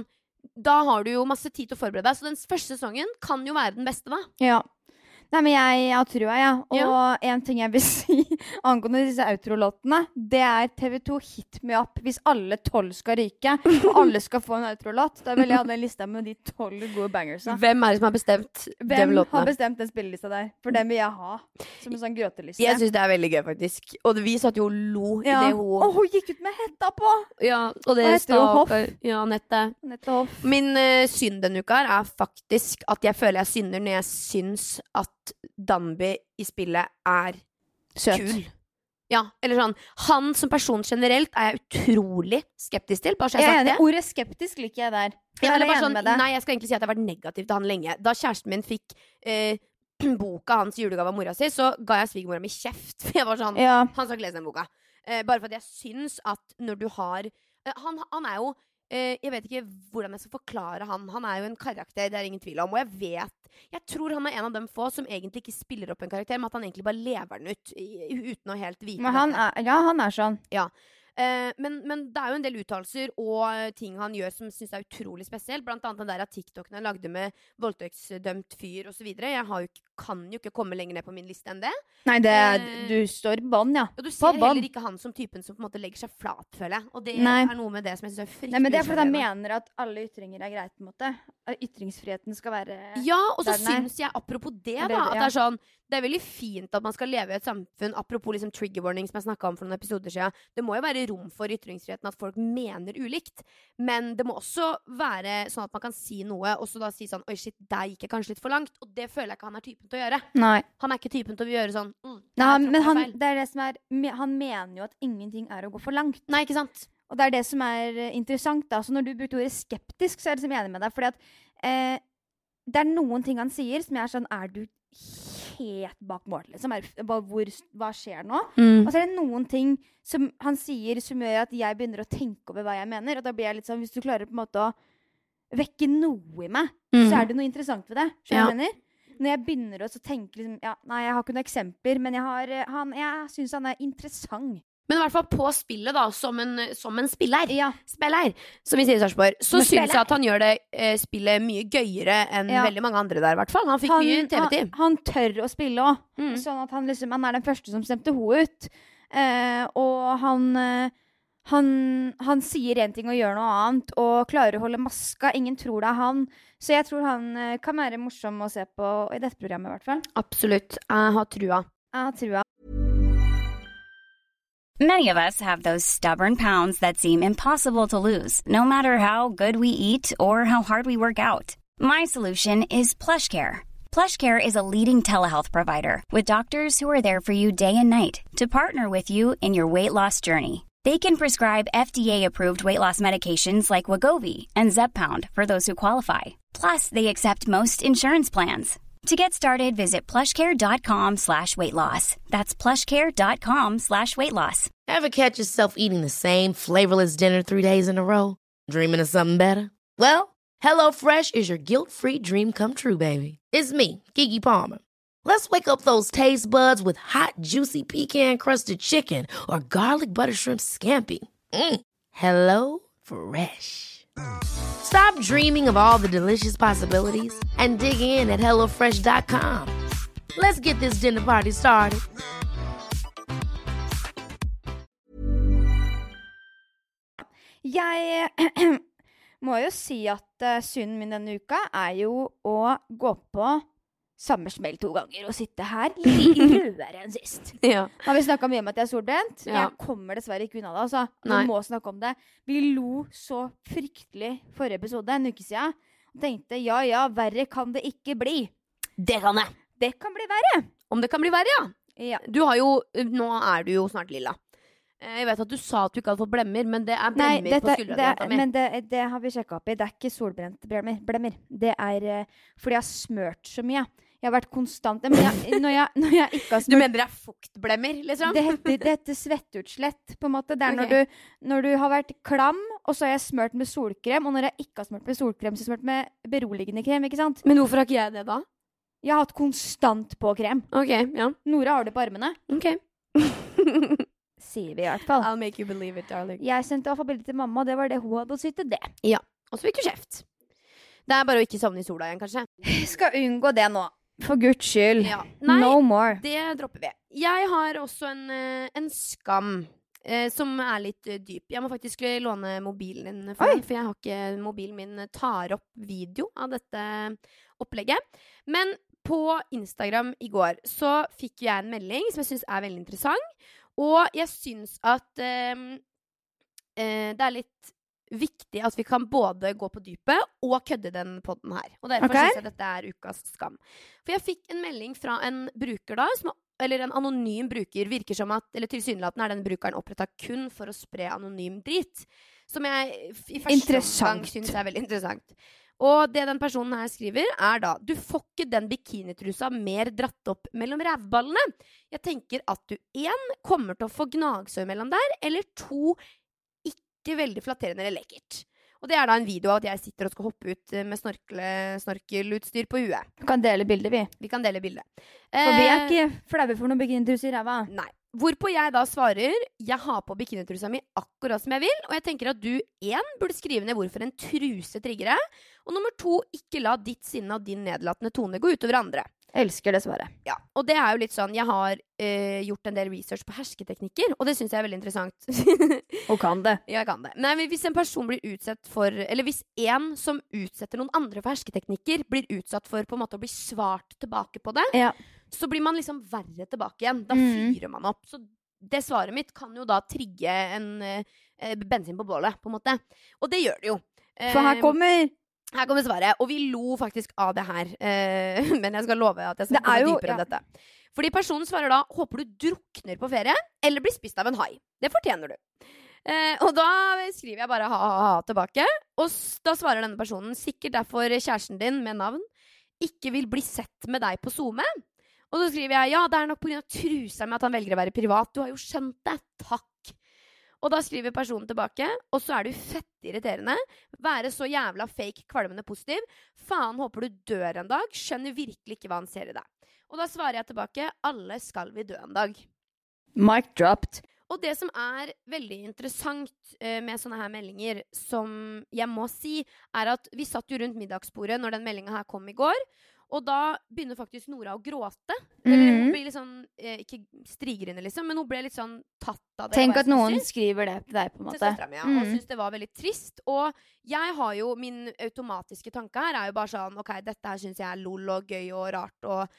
da har du jo masse tid til å forberede deg. Så den første sesongen kan jo være den beste, da. Ja. Nei, men jeg har trua, ja. Og en ting jeg vil si angående disse outro-låtene, det er TV2 hit me up hvis alle 12 skal ryke, og alle skal få en outro-låt. Da vil jeg ha den lista med de 12 gode bangersa. Hvem er det som har bestemt Hvem har bestemt den spillelista der? For den vil jeg ha som en sånn gråteliste. Jeg synes det er veldig gøy, faktisk. Og vi satt jo og lo i det hun... Og hun gikk ut med hetta på! Ja, og det Hoff. Ja, Nette Hoff. Min synd denne uka er faktisk at jeg føler jeg synder når jeg syns at Danby i spillet er søt. Kul. Ja, eller sånn. Han som person generelt er jeg utrolig skeptisk til. Bare så jeg har sagt det. Ordet skeptisk liker jeg der. Ja, eller bare sånn, nei, jeg skal egentlig si at jeg har vært negativ til han lenge. Da kjæresten min fikk boka hans julegave av mora si, så ga jeg svigermora mi kjeft. For jeg var sånn, han skal ikke lese den boka. Bare for at jeg syns at når du har han er jo jeg vet ikke hvordan jeg skal forklare han. Han er jo en karakter, det er ingen tvil om. Og jeg tror han er en av dem få som egentlig ikke spiller opp en karakter, men at han egentlig bare lever den ut uten å helt vite. Men han er sånn. Ja. Men det er jo en del uttalelser og ting han gjør som synes er utrolig spesielt. Blant annet den der TikToken han lagde med voldtektsdømt fyr og så videre. Jeg kan jo ikke komme lenger ned på min liste enn det. Nei, du står bånd, ja. Og du ser heller ikke han som typen som på en måte legger seg flat, føler jeg. Og det er noe med det som jeg synes er fryktelig. Nei, men det er fordi han mener at alle ytringer er greit, på en måte. Ytringsfriheten skal være... Ja, og så synes jeg, apropos det da, at det er sånn, det er veldig fint at man skal leve i et samfunn, apropos liksom trigger warning som jeg snakket om for noen episoder siden. Det må jo være rom for ytringsfriheten at folk mener ulikt, men det må også være sånn at man kan si noe, og så da si sånn, oi shit, der gikk jeg kanskje litt for langt, og det føler jeg ikke han er typen til å gjøre. Nei. Han er ikke typen til å gjøre sånn, Nei, men det er det som er, han mener jo at ingenting er å gå for langt. Nei, ikke sant? Og det er det som er interessant da, så når du brukte ordet skeptisk, så er det som jeg er enig med deg, fordi at det er noen ting han sier som jeg er sånn, er du helt bak mål, liksom. Hva skjer nå? Og så er det noen ting som han sier som gjør at jeg begynner å tenke over hva jeg mener, og da blir jeg litt sånn, hvis du klarer på en måte å vekke noe i meg, så er det noe interessant ved det. Skjønner du mener? Når jeg begynner å tenke liksom, nei, jeg har ikke noen eksempler, men jeg synes han er interessant. Men i hvert fall på spillet da, som en spiller, som vi sier i Sarpsborg, så synes jeg at han gjør det spillet mye gøyere enn veldig mange andre der, i hvert fall. Han fikk mye TV-tid. Han tør å spille også, sånn at han er den første som stemte ho ut. Og han sier en ting og gjør noe annet, og klarer å holde maska. Ingen tror det er han. Så jeg tror han kan være morsom å se på i dette programmet, i hvert fall. Absolutt. Jeg har trua. Many of us have those stubborn pounds that seem impossible to lose, no matter how good we eat or how hard we work out. My solution is PlushCare. PlushCare is a leading telehealth provider with doctors who are there for you day and night to partner with you in your weight loss journey. They can prescribe FDA-approved weight loss medications like Wegovy and Zepbound for those who qualify. Plus, they accept most insurance plans. To get started, visit plushcare.com/weightloss. That's plushcare.com/weightloss. Ever catch yourself eating the same flavorless dinner 3 days in a row? Dreaming of something better? Well, HelloFresh is your guilt-free dream come true, baby. It's me, Keke Palmer. Let's wake up those taste buds with hot, juicy pecan-crusted chicken or garlic butter shrimp scampi. HelloFresh. Stop dreaming of all the delicious possibilities and dig in at HelloFresh.com. Let's get this dinner party started. Jeg må jo si at synden min denne uka er jo å gå på samme smell 2 ganger og sitte her litt rødere enn sist. Ja. Nå har vi snakket mye om at jeg er solbrent. Jeg kommer dessverre ikke unna det, altså. Vi må snakke om det. Vi lo så fryktelig forrige episode, en uke siden. Og tenkte, verre kan det ikke bli. Det kan det. Det kan bli verre. Om det kan bli verre, ja. Nå er du jo snart lilla. Jeg vet at du sa at du ikke hadde fått blemmer, men det er blemmer på skuldra. Men det har vi sjekket opp i. Det er ikke solbrent blemmer. Det er fordi jeg har smørt så mye. Jeg har vært konstant. Men når jeg ikke har smørt... Du mener det er fuktblemmer, liksom? Det heter svetteutslett, på en måte. Det er når du har vært klam, og så har jeg smørt med solkrem, og når jeg ikke har smørt med solkrem, så har jeg smørt med beroligende krem, ikke sant? Men hvorfor har ikke jeg det da? Jeg har hatt konstant på krem. Ok, ja. Nora har det på armene. Ok. Sier vi i hvert fall. I'll make you believe it, darling. Jeg sendte i hvert fall bildet til mamma, og det var det hun hadde å si til det. Ja, og så fikk du kjeft. Det bare å ikke sovne I sola igjen, kanskje. Skal unngå det nå. For Guds skyld. Ja. Nei, no more. Det dropper vi. Jeg har også en skam som litt dyp. Jeg må faktisk låne mobilen din for den, for jeg har ikke mobilen min tar opp video av dette opplegget. Men på Instagram I går så fikk jeg en melding som jeg synes veldig interessant, og jeg synes at det litt viktig at vi kan både gå på dypet og kødde den podden her. Og derfor synes jeg dette ukas skam. For jeg fikk en melding fra en bruker da, eller en anonym bruker, virker som at, eller tilsynelatende den brukeren opprettet kun for å spre anonym drit, som jeg I første gang synes veldig interessant. Og det den personen her skriver da, du får ikke den bikinitrusa mer dratt opp mellom rævballene. Jeg tenker at du 1, kommer til å få gnagsår mellom der, eller 2, ikke veldig flatterende eller lekkert. Og det da en video av at jeg sitter og skal hoppe ut med snorkelutstyr på huet. Vi kan dele bildet, vi. Vi kan dele bildet. For vi ikke flaue for noen bikinitruser I ræva. Nei. Hvorpå jeg da svarer, jeg har på bikinitrusa mi akkurat som jeg vil, og jeg tenker at du 1, burde skrive ned hvorfor en truse trigger deg, og nummer 2, ikke la ditt sinne og din nedlatende tone gå utover andre. Jeg elsker det svaret. Ja, og det jo litt sånn, jeg har gjort en del research på hersketeknikker, og det synes jeg veldig interessant. Og kan det. Ja, jeg kan det. Nei, men hvis en person blir utsatt for, eller hvis en som utsetter noen andre for hersketeknikker, blir utsatt for på en måte å bli svart tilbake på det, så blir man liksom verre tilbake igjen. Da fyrer man opp. Så det svaret mitt kan jo da trigge en bensin på bålet, på en måte. Og det gjør det jo. For her kommer svaret, og vi lo faktisk av det her. Men jeg skal love at jeg skal komme dypere enn dette. Fordi personen svarer da, håper du drukner på ferie, eller blir spist av en hai. Det fortjener du. Og da skriver jeg bare ha tilbake, og da svarer denne personen, sikkert derfor kjæresten din med navn, ikke vil bli sett med deg på Zoom. Og så skriver jeg, ja, det nok på grunn av trusa med at han velger å være privat. Du har jo skjønt det, takk. Og da skriver personen tilbake, og så du fett irriterende. Være så jævla fake, kvalmende positiv. Faen, håper du dør en dag. Skjønner virkelig ikke hva han ser I deg. Og da svarer jeg tilbake, alle skal vi dø en dag. Mic dropped. Og det som veldig interessant med sånne her meldinger, som jeg må si, at vi satt jo rundt middagsbordet når den meldingen her kom I går, og da begynner faktisk Nora å gråte. Eller hun blir litt sånn, ikke strigrende liksom, men hun ble litt sånn tatt av det. Tenk at noen skriver det til deg på en måte. Til søstera mi, ja. Og synes det var veldig trist. Og jeg har jo, min automatiske tanke her jo bare sånn, ok, dette her synes jeg lol og gøy og rart, og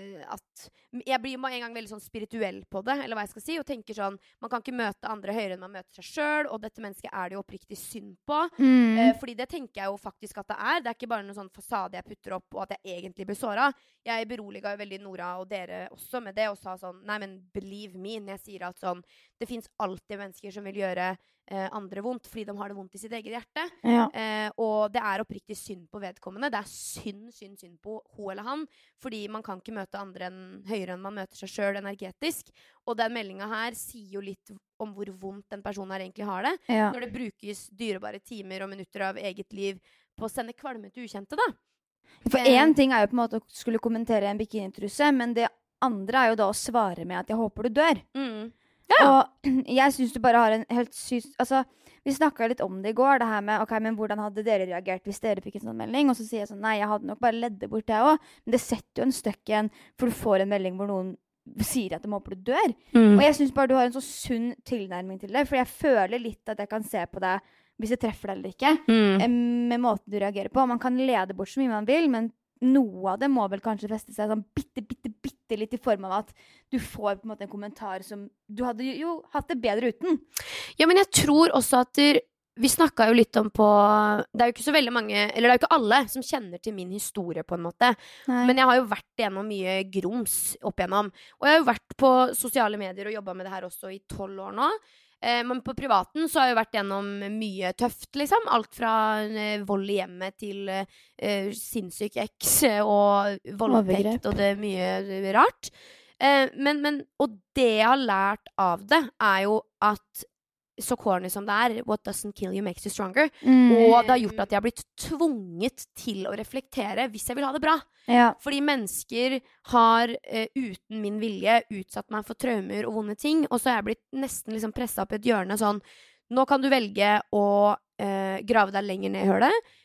at jeg blir en gang veldig sånn spirituell på det, eller hva jeg skal si, og tenker sånn, man kan ikke møte andre høyere enn man møter seg selv, og dette mennesket det jo oppriktig synd på. Fordi det tenker jeg jo faktisk at det ikke bare noen sånn fasade jeg putter opp, og at jeg egentlig blir såret. Jeg beroliget jo veldig Nora og dere også med det, og sa sånn, nei, men believe me, når jeg sier at sånn, det finnes alltid mennesker som vil gjøre andre vondt, fordi de har det vondt I sitt eget hjerte. Ja. Og det oppriktig synd på vedkommende. Det synd på hun eller han, fordi man kan ikke møte andre høyere enn man møter seg selv energetisk. Og den meldingen her sier jo litt om hvor vondt den personen her egentlig har det. Ja. Når det brukes dyrebare timer og minutter av eget liv på å sende kvalme til ukjente, da. For en ting jo på en måte å skulle kommentere en bikinitruse, men det andre jo da å svare med at jeg håper du dør. Ja. Og jeg synes du bare har en helt altså, vi snakket litt om det I går, det her med, ok, men hvordan hadde dere reagert hvis dere fikk en sånn melding? Og så sier jeg sånn, nei, jeg hadde nok bare leddet bort det også, men det setter jo en støkk igjen, for du får en melding hvor noen sier at de håper du dør. Og jeg synes bare du har en så sunn tilnærming til det, for jeg føler litt at jeg kan se på deg hvis jeg treffer deg eller ikke, med måten du reagerer på. Man kan lede bort så mye man vil, men noe av det må vel kanskje feste seg sånn bitte litt I form av at du får på en måte en kommentar som du hadde jo hatt det bedre uten. Ja, men jeg tror også at vi snakket jo litt om på, det jo ikke så veldig mange, eller det jo ikke alle som kjenner til min historie på en måte, men jeg har jo vært gjennom mye grums opp igjennom, og jeg har jo vært på sosiale medier og jobbet med det her også I 12 år nå. Men på privaten så har jeg vært gjennom mye tøft, liksom. Alt fra vold I hjemmet til sinnssyk eks og voldtekt, og det mye rart. Og det jeg har lært av det jo at så corny som det what doesn't kill you makes you stronger. Og det har gjort at jeg har blitt tvunget til å reflektere hvis jeg vil ha det bra. Ja. Fordi mennesker har uten min vilje utsatt meg for traumer og vonde ting, og så har jeg blitt nesten liksom presset opp I et hjørne sånn, nå kan du velge å grave deg lenger ned I hølet,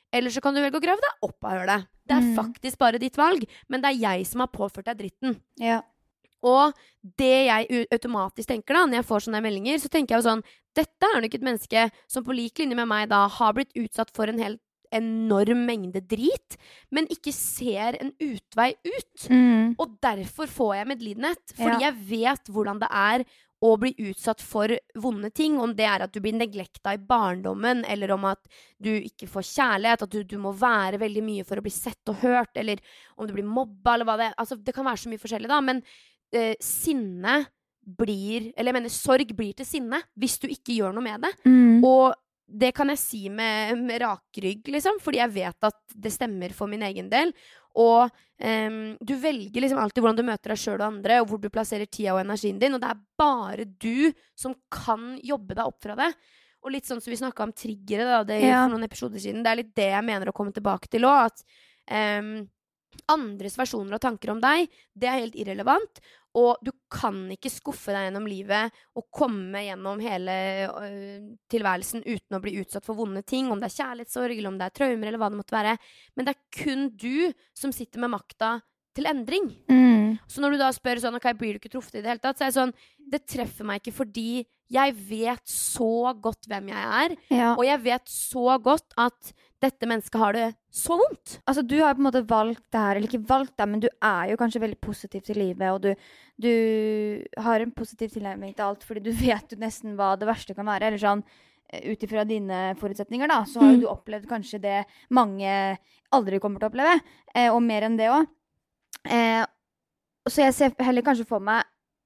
eller så kan du velge å grave deg opp av det. Det faktisk bare ditt valg, men det jeg som har påført deg dritten. Ja. Og det jeg automatisk tenker da, når jeg får sånne meldinger, så tenker jeg jo sånn, dette nok et menneske som på lik linje med meg da har blitt utsatt for en helt enorm mengde drit, men ikke ser en utvei ut. Og derfor får jeg medlidenhet, fordi jeg vet hvordan det er å bli utsatt for vonde ting, om det er at du blir neglekta i barndommen, eller om at du ikke får kjærlighet, at du må være veldig mye for å bli sett og hørt, eller om du blir mobba, eller hva det er. Altså, det kan være så mye forskjellig da, men sinne blir, eller jeg mener sorg blir til sinne hvis du ikke gjør noe med det. Og det kan jeg si med rak rygg, liksom, fordi jeg vet at det stemmer for min egen del. Og du velger liksom alltid hvordan du møter deg selv og andre, og hvor du plasserer tida og energien din, og det er bare du som kan jobbe deg opp fra det. Og litt sånn som vi snakket om triggere da, for noen episoder siden, det er litt det jeg mener å komme tilbake til også, at andres versjoner og tanker om deg, det er helt irrelevant, og du kan ikke skuffe deg gjennom livet og komme gjennom hele tilværelsen uten å bli utsatt for vonde ting, om det er kjærlighetssorg, eller om det er traumer, eller hva det måtte være. Men det er kun du som sitter med makta til endring. Så når du da spør sånn, ok, blir du ikke truffet i det hele tatt, så er det sånn, det treffer meg ikke fordi jeg vet så godt hvem jeg er, og jeg vet så godt at dette mennesket har det så vondt. Altså, du har på en måte valgt det her, eller ikke valgt det, men du er jo kanskje veldig positiv til livet, og du har en positiv tilnærming til alt, fordi du vet jo nesten hva det verste kan være, eller sånn, utifra dine forutsetninger da, så har du opplevd kanskje det mange aldri kommer til å oppleve, og mer enn det også. Så jeg ser heller kanskje for meg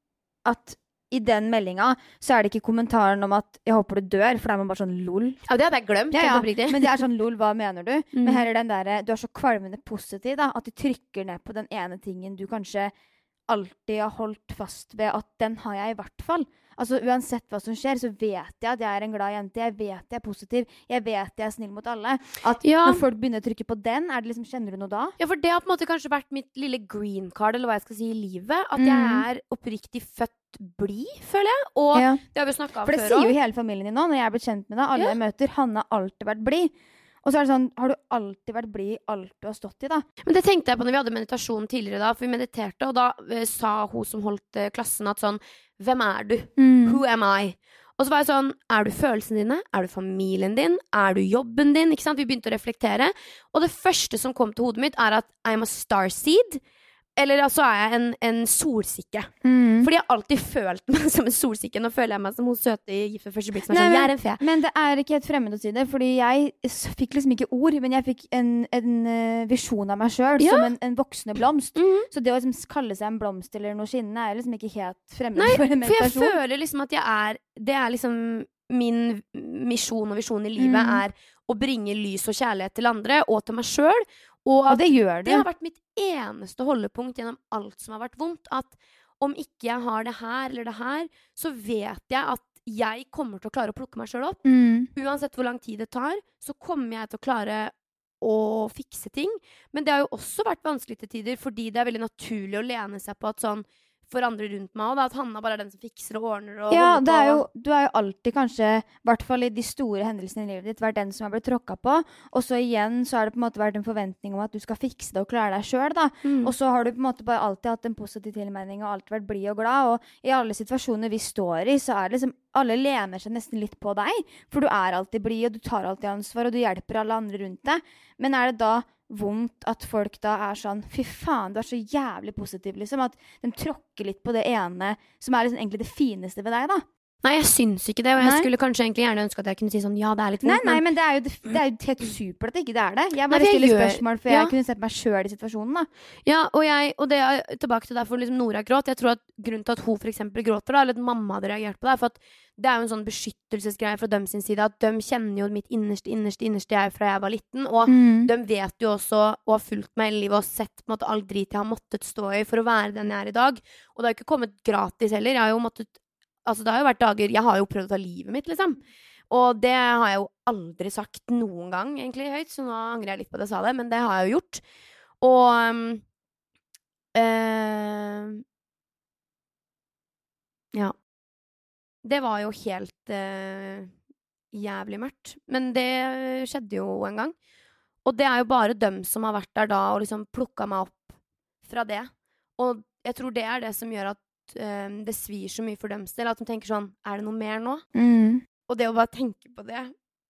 at i den meldingen så er det ikke kommentaren om at jeg håper du dør, for det er man bare sånn lol. Ja, det hadde jeg glemt. Men det er sånn lol, hva mener du? Men her er den der, du er så kvalmende positiv da, at du trykker ned på den ene tingen du kanskje alltid har holdt fast ved, at den har jeg i hvert fall. Altså uansett hva som skjer, så vet jeg at jeg er en glad jente, jeg vet jeg er positiv, jeg vet jeg er snill mot alle. At når folk begynner å trykke på den, er det liksom, kjenner du noe da? Ja, for det har på en måte kanskje vært mitt lille green card, eller hva jeg skal si, i livet. At jeg er oppriktig født blid, føler jeg. Og det har vi snakket om før. For det sier jo hele familien din nå, når jeg er blitt kjent med deg, alle jeg møter, han har alltid vært blid. Og så er det sånn, har du alltid vært blid i alt du har stått i da? Men det tenkte jeg på når vi hadde meditasjon tidligere da, for vi mediterte, og da sa hun som holdt klassen at sånn, hvem er du? Who am I? Og så var jeg sånn, er du følelsene dine? Er du familien din? Er du jobben din? Ikke sant? Vi begynte å reflektere, og det første som kom til hodet mitt er at I'm a starseed, eller altså er jeg en solsikke. Fordi jeg har alltid følt meg som en solsikke. Nå føler jeg meg som hun søte i Gift ved første blikk, som er sånn, jeg er en fe. Men det er ikke helt fremmed å si det, fordi jeg fikk liksom ikke ord, men jeg fikk en visjon av meg selv som en voksende blomst. Så det å liksom kalle seg en blomst eller noe skinnende er liksom ikke helt fremmed for en meditasjon. For jeg føler liksom at det er liksom min misjon og visjon i livet er å bringe lys og kjærlighet til andre og til meg selv. Og det gjør det. Det har vært mitt eneste holdepunkt gjennom alt som har vært vondt, at om ikke jeg har det her eller det her, så vet jeg at jeg kommer til å klare å plukke meg selv opp. Uansett hvor lang tid det tar, så kommer jeg til å klare å fikse ting. Men det har jo også vært vanskelig til tider, fordi det er veldig naturlig å lene seg på at sånn, for andre rundt meg, og da, at Hanna bare er den som fikser og ordner og det er jo, du er jo alltid kanskje, i hvert fall i de store hendelsene i livet ditt, vært den som har blitt tråkket på, og så igjen så har det på en måte vært en forventning om at du skal fikse det og klare deg selv da, og så har du på en måte bare alltid hatt en positiv tilmelding og alltid vært blid og glad, og i alle situasjoner vi står i, så er det liksom, alle lener seg nesten litt på deg, for du er alltid blid, og du tar alltid ansvar, og du hjelper alle andre rundt deg, men er det da vondt at folk da er sånn, fy faen, du er så jævlig positiv, liksom, at de tråkker litt på det ene, som er liksom egentlig det fineste ved deg da. Nei, jeg syns ikke det, og jeg skulle kanskje egentlig gjerne ønske at jeg kunne si sånn, ja, det er litt vondt. Nei, men det er jo helt super at det ikke er det. Jeg bare stiller spørsmål, for jeg kunne sett meg selv i situasjonen da. Ja, og det er tilbake til derfor liksom Nora gråt. Jeg tror at grunnen til at hun for eksempel gråter da, eller at mamma hadde reagert på det, for at det er jo en sånn beskyttelsesgreie fra dem sin side, at de kjenner jo mitt innerste jeg fra jeg var liten, og de vet jo også, og har fulgt meg i livet og sett på en måte all drit jeg har måttet stå i for å være den jeg er i dag. Og det har jo ikke kommet gratis heller. Jeg har jo måttet, altså det har jo vært dager, jeg har jo prøvd å ta livet mitt liksom, og det har jeg jo aldri sagt noen gang egentlig høyt, så nå angrer jeg litt på at jeg sa det, men det har jeg jo gjort. Og ja, det var jo helt jævlig mørkt, men det skjedde jo en gang, Og det jo bare dem som har vært der da og liksom plukket meg opp fra det. Og jeg tror det det som gjør at det svir så mye for dem selv, at de tenker sånn, det noe mer nå? Og det å bare tenke på det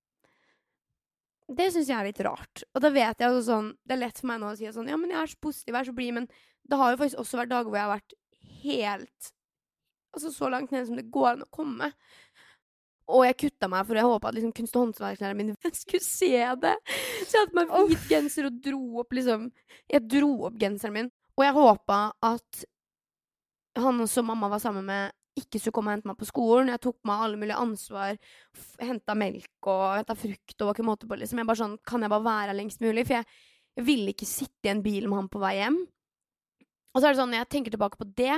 synes jeg litt rart. Og da vet jeg jo sånn, det lett for meg nå å si sånn, ja, men jeg så positiv, jeg så blid, men det har jo faktisk også vært dager hvor jeg har vært helt, altså så langt ned som det går an å komme. Og jeg kuttet meg, for jeg håpet at liksom kunst- og håndverkslæreren min skulle se det. Så jeg hadde meg hvit genser og jeg dro opp genseren min. Og jeg håpet at han som mamma var sammen med ikke skulle komme og hente meg på skolen. Jeg tok meg alle mulige ansvar, hentet melk og hentet frukt og var ikke måte på liksom. Jeg bare sånn, kan jeg bare være lengst mulig? For jeg ville ikke sitte i en bil med han på vei hjem. Og så det sånn, når jeg tenker tilbake på det,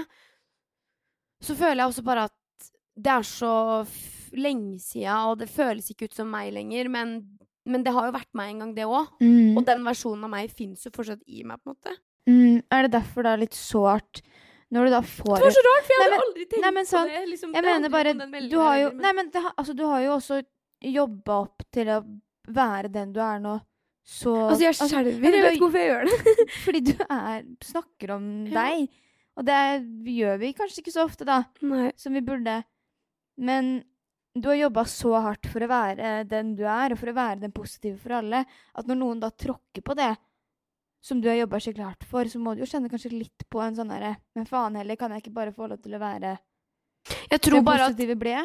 så føler jeg også bare at det så lenge siden, og det føles ikke ut som meg lenger, men det har jo vært meg en gang det også. Og den versjonen av meg finnes jo fortsatt i meg, på en måte. Det derfor da litt sårt når du da får... Det var så rart, for jeg hadde aldri tenkt på det. Liksom, jeg mener bare, du har jo... Nei, men du har jo også jobbet opp til å være den du nå. Så... Altså, jeg skjelver, jeg vet ikke hvorfor jeg gjør det. Fordi du snakker om deg. Og det gjør vi kanskje ikke så ofte da. Nei. Som vi burde. Men du har jobbet så hardt for å være den du og for å være den positive for alle, at når noen da tråkker på det, som du har jobbet skikkelig hardt for, så må du jo kjenne kanskje litt på en sånn der, men faen heller, kan jeg ikke bare få lov til å være jeg tror den bare positive ble?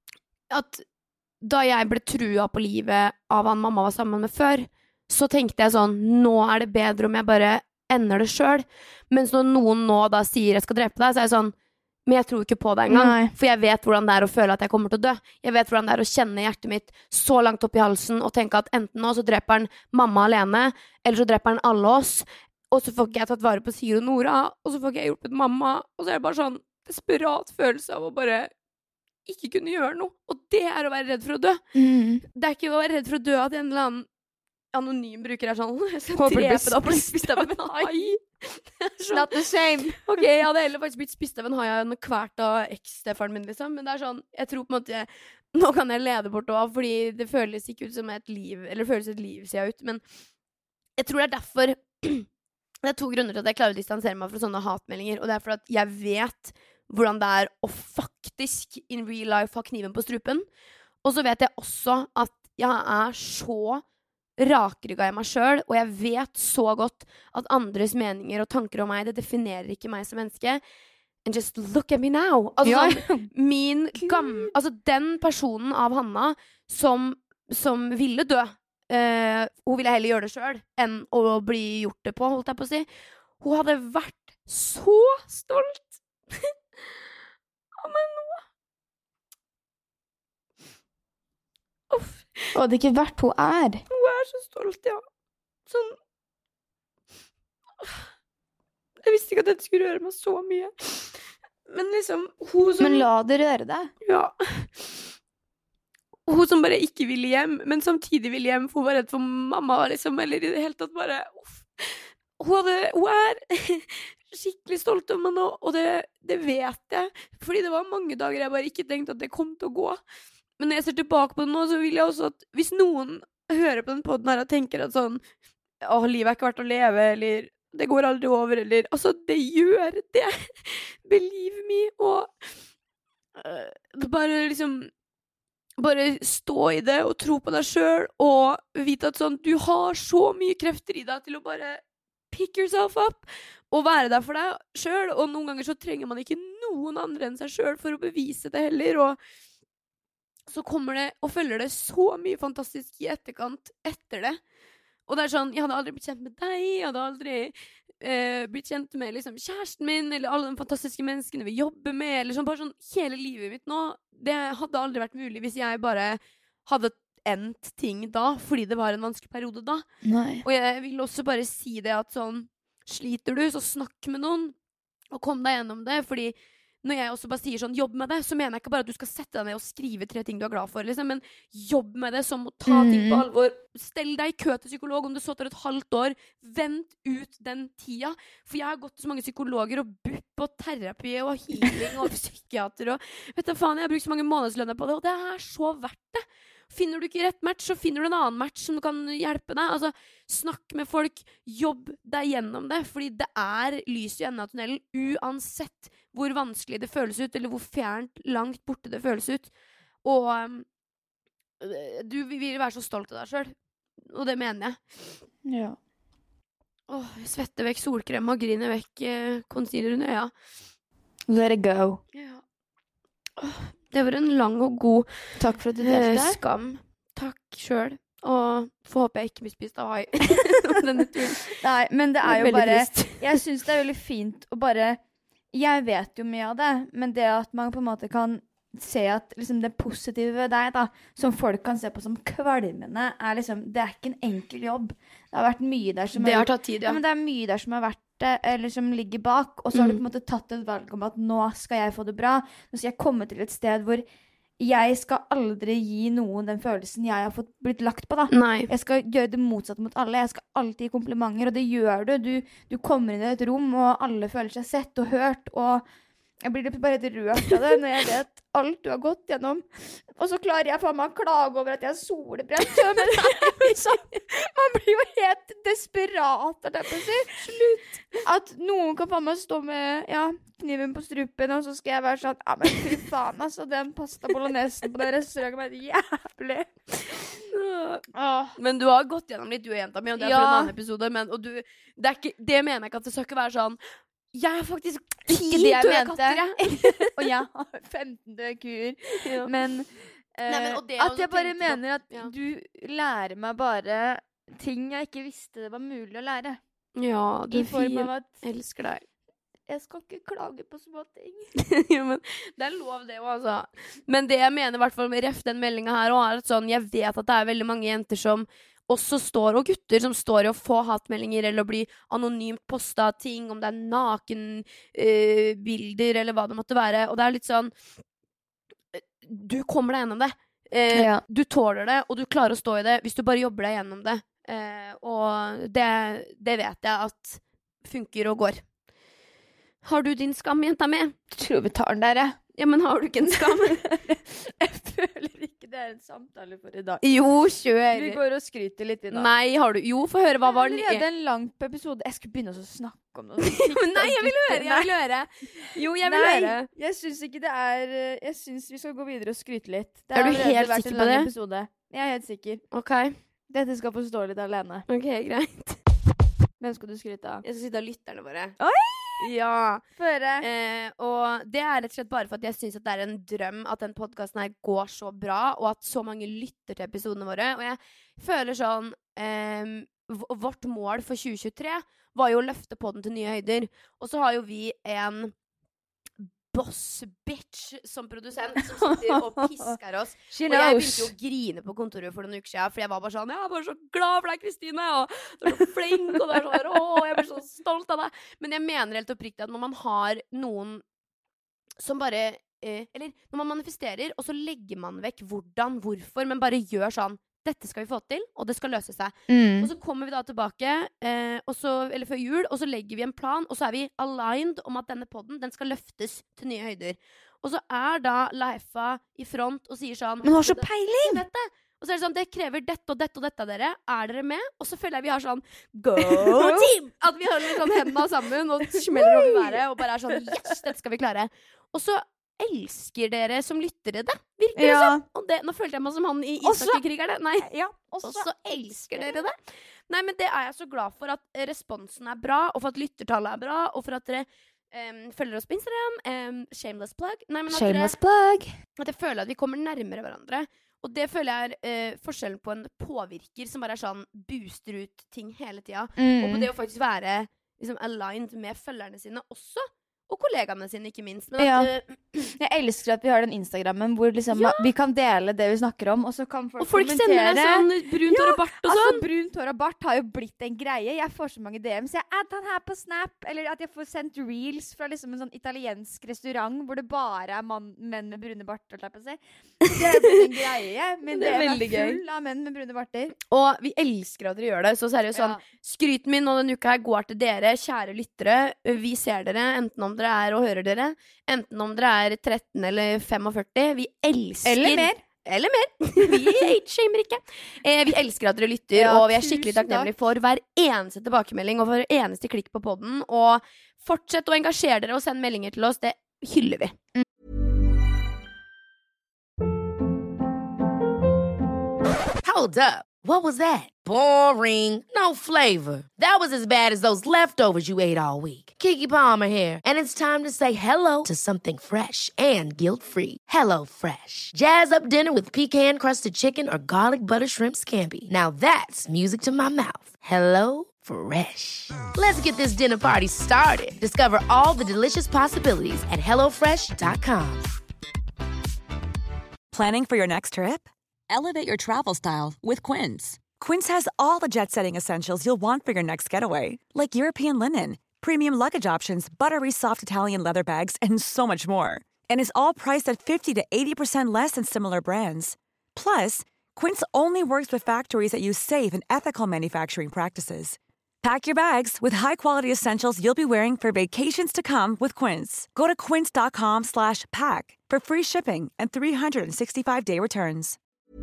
At da jeg ble trua på livet av han mamma var sammen med før, så tenkte jeg sånn, nå det bedre om jeg bare ender det selv. Mens når noen nå da sier jeg skal drepe deg, så jeg sånn, men jeg tror ikke på det engang. Nei. For jeg vet hvordan det å føle at jeg kommer til å dø. Jeg vet hvordan det å kjenne hjertet mitt så langt opp i halsen og tenke at enten nå så dreper han mamma alene, eller så dreper han alle oss, og så får ikke jeg tatt vare på Sigrid og Nora, og så får ikke jeg hjulpet mamma, og så det bare sånn desperat følelse av å bare ikke kunne gjøre noe. Og det å være redd for å dø. Det ikke å være redd for å dø at en eller annen anonym bruker sånn, jeg skal drepe deg og bli spist av en hai. Not the same. Ok, jeg hadde heller faktisk blitt spist av en hai enn hvert av eks-stefaren min, liksom. Men det sånn, jeg tror på en måte, nå kan jeg lede bort også, fordi det føles ikke ut som et liv, eller det føles et liv siden ut, men jeg tror det derfor, det 2 grunner til at jeg klarer å distansere meg fra sånne hatmeldinger, og det for at jeg vet hvordan det å faktisk in real life ha kniven på strupen, og så vet jeg også at jeg så rakrygget i meg selv, og jeg vet så godt at andres meninger og tanker om meg, det definerer ikke meg som menneske. And just look at me now. Altså, altså den personen av Hanna som ville dø, hun ville heller gjøre det selv enn å bli gjort det på, holdt jeg på å si. Hun hadde vært så stolt av meg nå. Uff. Og det ikke vært hun Hun så stolt, ja. Sånn. Jeg visste ikke at dette skulle røre meg så mye. Men liksom, hun som... Men la det røre deg. Ja. Hun som bare ikke ville hjem, men samtidig ville hjem, for hun var redd for mamma, liksom, eller i det hele tatt bare... Uff. Hun skikkelig stolt av meg nå, og det vet jeg. Fordi det var mange dager jeg bare ikke tenkte at det kom til å gå. Men når jeg ser tilbake på det nå, så vil jeg også at hvis noen hører på den podden her og tenker at sånn, livet ikke verdt å leve, eller det går aldri over, eller, altså, det gjør det. Believe me, og bare liksom, bare stå i det og tro på deg selv, og vite at sånn, du har så mye krefter i deg til å bare pick yourself up, og være der for deg selv, og noen ganger så trenger man ikke noen andre enn seg selv for å bevise det heller, og så kommer det og følger det så mye fantastisk i etterkant etter det. Og det sånn, jeg hadde aldri blitt kjent med deg, jeg hadde aldri blitt kjent med liksom, kjæresten min, eller alle de fantastiske menneskene vi jobber med, eller sånn, bare sånn hele livet mitt nå. Det hadde aldri vært mulig hvis jeg bare hadde endt ting da, fordi det var en vanskelig periode da. Nei. Og jeg vil også bare si det at sånn, sliter du, så snakk med noen, og kom deg gjennom det, fordi når jeg også bare sier sånn, jobb med det, så mener jeg ikke bare at du skal sette deg ned og skrive 3 ting du er glad for, liksom, men jobb med det som å ta ting på alvor. Stell deg i kø til psykolog om det så tar et halvt år. Vent ut den tida. For jeg har gått til så mange psykologer og BUP og terapi og healing og psykiater og vet du faen, jeg har brukt så mange månedslønner på det, og det så verdt det. finner du ikke rett match, så finner du en annen match som kan hjelpe deg. Altså, snakk med folk, jobb deg gjennom det, fordi det lys i enden av tunnelen, uansett hvor vanskelig det føles ut, eller hvor fjernt, langt borte det føles ut. Og du vil være så stolt av deg selv, og det mener jeg. Ja. Jeg svetter vekk solkrem og griner vekk concealer under øya. Let it go. Ja. Det var en lang og god Takk for at du delte. skam. Takk selv. Og får håpe jeg ikke blir spist av hai denne turen. Nei, men det jo veldig bare trist. Jeg synes det veldig fint å bare Jeg vet jo mye av det, men det at man på en måte kan se at liksom, det positive ved deg da, som folk kan se på som kvalmende, liksom, det ikke en enkel jobb. Det har vært mye der som det har tatt tid, ja. Men det mye der som har vært eller som ligger bak, og så har du på en måte tatt et valg om at nå skal jeg få det bra. Nå skal jeg komme til et sted hvor jeg skal aldri gi noen den følelsen jeg har blitt lagt på da. Nei. Jeg skal gjøre det motsatte mot alle. Jeg skal alltid gi komplimenter, og det gjør du. Du kommer inn i et rom, og alle føler seg sett og hørt, og jeg blir bare litt rørt av det når jeg vet alt du har gått gjennom. Og så klarer jeg for meg å klage over at jeg solebrent. Man blir jo helt desperat der på si. Slutt. At noen kan for meg stå med kniven på strupen, og så skal jeg være sånn, men fy faen, altså, den pasta bolognesen på den restauranten var jævlig. Men du har gått gjennom litt, du og jenta mi, og det for en annen episode, men, og det mener jeg ikke at det skal ikke være sånn, jeg har faktisk 10 døde katter, og jeg har 15 døde kuer. Men, at jeg bare mener at du lærer meg bare ting jeg ikke visste det var mulig å lære. Ja, du elsker deg. Jeg skal ikke klage på små ting. Jo, men det lov det også, altså. Men det jeg mener i hvert fall med ref den meldingen her også, at sånn, jeg vet at det veldig mange jenter som også står, og gutter som står i å få hatmeldinger eller bli anonymt postet ting, om det naken bilder eller hva det måtte være, og det litt sånn du kommer deg gjennom det. Du tåler det, og du klarer å stå i det hvis du bare jobber deg gjennom det. Og det vet jeg at funker og går. Har du din skam, jenta mi? Jeg tror vi tar den der, jeg. Ja, men har du ikke en skam? Jeg føler ikke det en samtale for i dag. Jo, kjør. Vi går og skryter litt i dag. Nei, har du? Jo, få høre hva var den. Det en lang episode. Jeg skulle begynne å snakke om noe. Nei, jeg vil høre. Jo, jeg vil høre. Jeg synes ikke det jeg synes vi skal gå videre og skryte litt. Det du helt sikker på det? Episode. Jeg helt sikker. Ok. Dette skal få stå litt alene. Ok, greit. Hvem skal du skryte av? Jeg skal skryte av lytterne våre. Oi! Ja. Føre. Og det rett og slett bare for at jeg synes at det en drøm at den podcasten her går så bra, og at så mange lytter til episodene våre. Og jeg føler sånn vårt mål for 2023 var jo å løfte podden til nye høyder. Og så har jo vi en boss bitch som produsent som sitter og pisker oss. Og jeg begynte jo å grine på kontoret for noen uker siden, for jeg var bare sånn, jeg er bare så glad for deg, Kristine, og du så flink, og du sånn, jeg blir så stolt av deg. Men jeg mener helt oppriktig at når man har noen som bare, eller når man manifesterer, og så legger man vekk hvordan, hvorfor, men bare gjør sånn, dette skal vi få til, og det skal løse seg. Og så kommer vi da tilbake, eller før jul, og så legger vi en plan, og så vi aligned om at denne podden, den skal løftes til nye høyder. Og så da Leifa i front og sier sånn, men har så peiling! Og så det sånn, det krever dette og dette og dette av dere. Dere med? Og så føler jeg vi har sånn, go team! At vi holder sånn hendene sammen og smeller over været, og bare sånn, yes, dette skal vi klare. Og så elsker dere som lyttere det, virker det sånn. Og nå følte jeg meg som han i ishockeykrigerne. Nei, og så elsker dere det. Nei, men det jeg så glad for, at responsen bra, og for at lyttertallet bra, og for at dere følger oss på Instagram. Shameless plug. Nei, men at jeg føler at vi kommer nærmere hverandre. Og det føler jeg forskjellen på en påvirker som bare sånn, booster ut ting hele tida. Og på det å faktisk være liksom, aligned med følgerne sine også. Og kollegaene sine, ikke minst. Men at, jeg elsker at vi har den Instagrammen hvor liksom, vi kan dele det vi snakker om, og så kan folk kommentere. Og folk sender deg sånn brunt hår og bart og sånn. Altså, brunt hår og bart har jo blitt en greie. Jeg får så mange DMs. Jeg adder den her på Snap, eller at jeg får sendt reels fra liksom en sånn italiensk restaurant hvor det bare menn med brune barter, la på å si. Det blitt en greie, men det veldig full av menn med brune barter. Og vi elsker at dere gjør det, så seriøst sånn, skryten min nå denne uka her går til dere, kjære lyttere. Vi ser dere, enten om dere og hører dere, enten om dere 13 eller 45, vi elsker eller mer. eller mer. Vi age-shamer ikke. Vi elsker at dere lytter, og vi skikkelig takknemlige for hver eneste tilbakemelding og for hver eneste klikk på podden. Og fortsett å engasjere dere og sende meldinger til oss. Det hyller vi. Hold up. What was that? Boring. No flavor. That was as bad as those leftovers you ate all week. Keke Palmer here, and it's time to say hello to something fresh and guilt-free. Hello Fresh. Jazz up dinner with pecan-crusted chicken or garlic butter shrimp scampi. Now that's music to my mouth. Hello Fresh. Let's get this dinner party started. Discover all the delicious possibilities at hellofresh.com. Planning for your next trip? Elevate your travel style with Quince. Quince has all the jet-setting essentials you'll want for your next getaway, like European linen, premium luggage options, buttery soft Italian leather bags, and so much more. And is all priced at 50 to 80% less than similar brands. Plus, Quince only works with factories that use safe and ethical manufacturing practices. Pack your bags with high-quality essentials you'll be wearing for vacations to come with Quince. Go to quince.com/pack for free shipping and 365-day returns.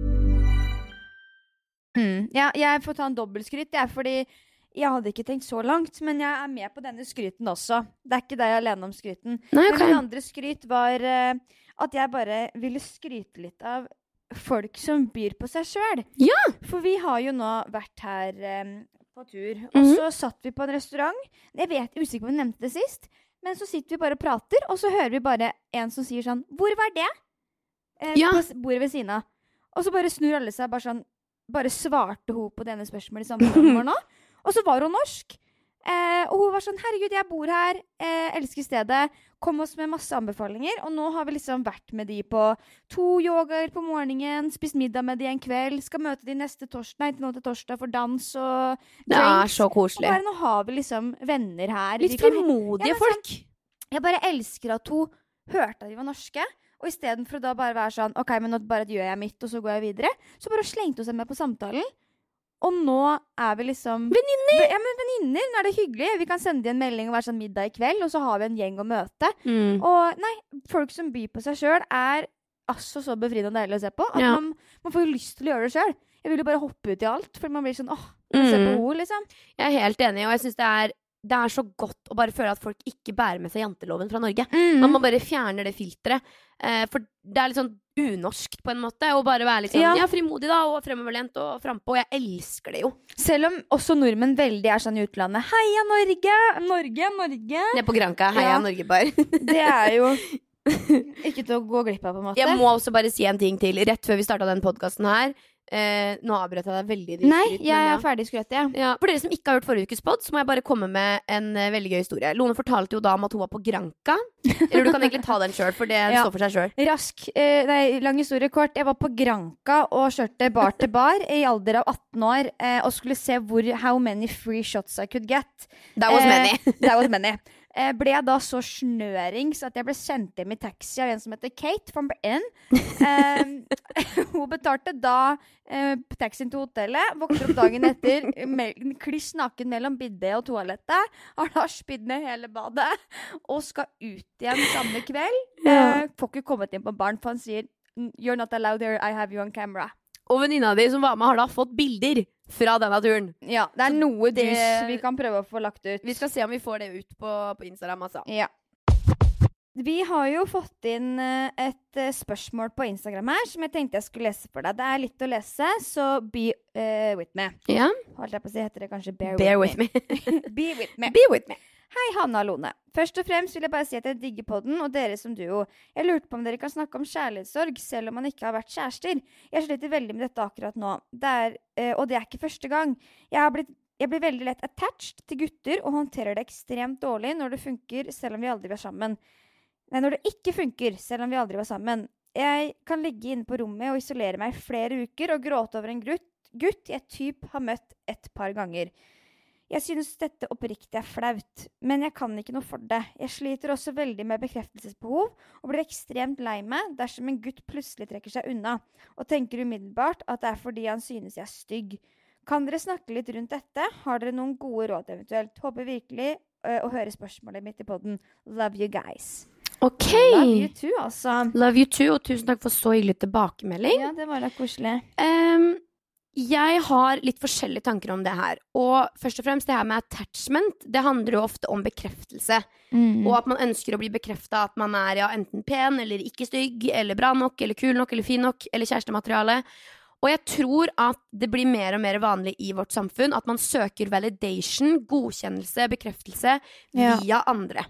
Ja, jeg får ta en dobbeltskryt, fordi jeg hadde ikke tenkt så langt, men jeg med på denne skryten også. Det ikke deg alene om skryten. Nei, okay. Men min andre skryt var at jeg bare ville skryte litt av folk som byr på seg selv. Ja! For vi har jo nå vært her på tur, og så satt vi på en restaurant. Jeg vet usikker om vi nevnte det sist, men så sitter vi bare og prater, og så hører vi bare en som sier sånn, hvor var det? På bordet ved siden av. Og så bare snur alle seg, bare svarte hun på denne spørsmålet i samtalen vår nå. Og så var hun norsk. Og hun var sånn, herregud, jeg bor her, elsker stedet, kom oss med masse anbefalinger, og nå har vi liksom vært med de på 2 yogaer på morgenen, spist middag med de en kveld, skal møte de neste torsdag for dans og drinks. Det så koselig. Og bare nå har vi liksom venner her. Litt frimodige folk. Jeg bare elsker at hun hørte at de var norske, og i stedet for å da bare være sånn, ok, men nå bare gjør jeg mitt, og så går jeg videre, så bare slengte hun seg med på samtalen. Og nå vi liksom venninner! Ja, men venninner, nå det hyggelig. Vi kan sende de en melding og være sånn middag i kveld, og så har vi en gjeng å møte. Og nei, folk som byr på seg selv altså så befriende og deilig å se på, at man får jo lyst til å gjøre det selv. Jeg vil jo bare hoppe ut i alt, for man blir sånn, se på ord, liksom. Jeg helt enig, og jeg synes det er så godt å bare føle at folk ikke bærer med seg janteloven fra Norge. Man bare fjerner det filteret. For det litt sånn unorskt på en måte, å bare være litt sånn, frimodig da, og fremoverlent og frempå, og jeg elsker det jo. Selv om også nordmenn veldig sånn i utlandet, heia Norge, Norge, Norge. Nede på Granca, heia Norge bare. Det jo ikke til å gå glipp av på en måte. Jeg må også bare si en ting til, rett før vi startet den podcasten her. Nå avbrøt jeg deg veldig. Nei, jeg ferdig skrøt, For dere som ikke har hørt forrige ukes podd, så må jeg bare komme med en veldig gøy historie. Lone fortalte jo da om at hun var på Granca. Eller du kan egentlig ta den selv, for det står for seg selv. Lang historie kort. Jeg var på Granca og kjørte bar til bar i alder av 18 år og skulle se how many free shots I could get. That was many. Ble jeg da så snørings at jeg ble sendt hjem i taxi av en som heter Kate from Britain. Hun betalte da taxien til hotellet, våkner opp dagen etter, kliss naken mellom biddet og toalettet, har da spydd ned hele badet, og skal ut igjen samme kveld. Får ikke kommet inn på barn, for han sier, you're not allowed here, I have you on camera. Og venninna di som var med har da fått bilder fra denne turen. Ja, det noe vi kan prøve å få lagt ut. Vi skal se om vi får det ut på Instagram, altså. Ja. Vi har jo fått inn et spørsmål på Instagram her, som jeg tenkte jeg skulle lese for deg. Det litt å lese, så be with me. Ja. Holdt jeg på å si, heter det kanskje bear with me. Be with me. Be with me. Hei, Hanna og Lone. Først og fremst vil jeg bare si at jeg digger podden, og dere som duo. Jeg lurte på om dere kan snakke om kjærlighetssorg, selv om man ikke har vært kjærester. Jeg sliter veldig med dette akkurat nå. Og det ikke første gang. Jeg blir veldig lett attached til gutter, og håndterer det ekstremt dårlig når det funker, selv om vi aldri var sammen. Nei, når det ikke funker, selv om vi aldri var sammen. Jeg kan ligge inne på rommet og isolere meg flere uker, og gråte over en gutt jeg typ har møtt et par ganger. Jeg synes dette oppriktig flaut, men jeg kan ikke noe for det. Jeg sliter også veldig med bekreftelsesbehov, og blir ekstremt lei meg dersom en gutt plutselig trekker seg unna, og tenker umiddelbart at det fordi han synes jeg stygg. Kan dere snakke litt rundt dette? Har dere noen gode råd eventuelt? Håper virkelig å høre spørsmålet mitt i podden. Love you guys. Ok. Love you too, altså. Love you too, og tusen takk for så hyggelig tilbakemelding. Ja, det var da koselig. Jeg har litt forskjellige tanker om det her. Og først og fremst det her med attachment, det handler jo ofte om bekreftelse. Og at man ønsker å bli bekreftet at man er enten pen, eller ikke stygg, eller bra nok, eller kul nok, eller fin nok, eller kjærestemateriale. Og jeg tror at det blir mer og mer vanlig i vårt samfunn at man søker validation, godkjennelse, bekreftelse via andre.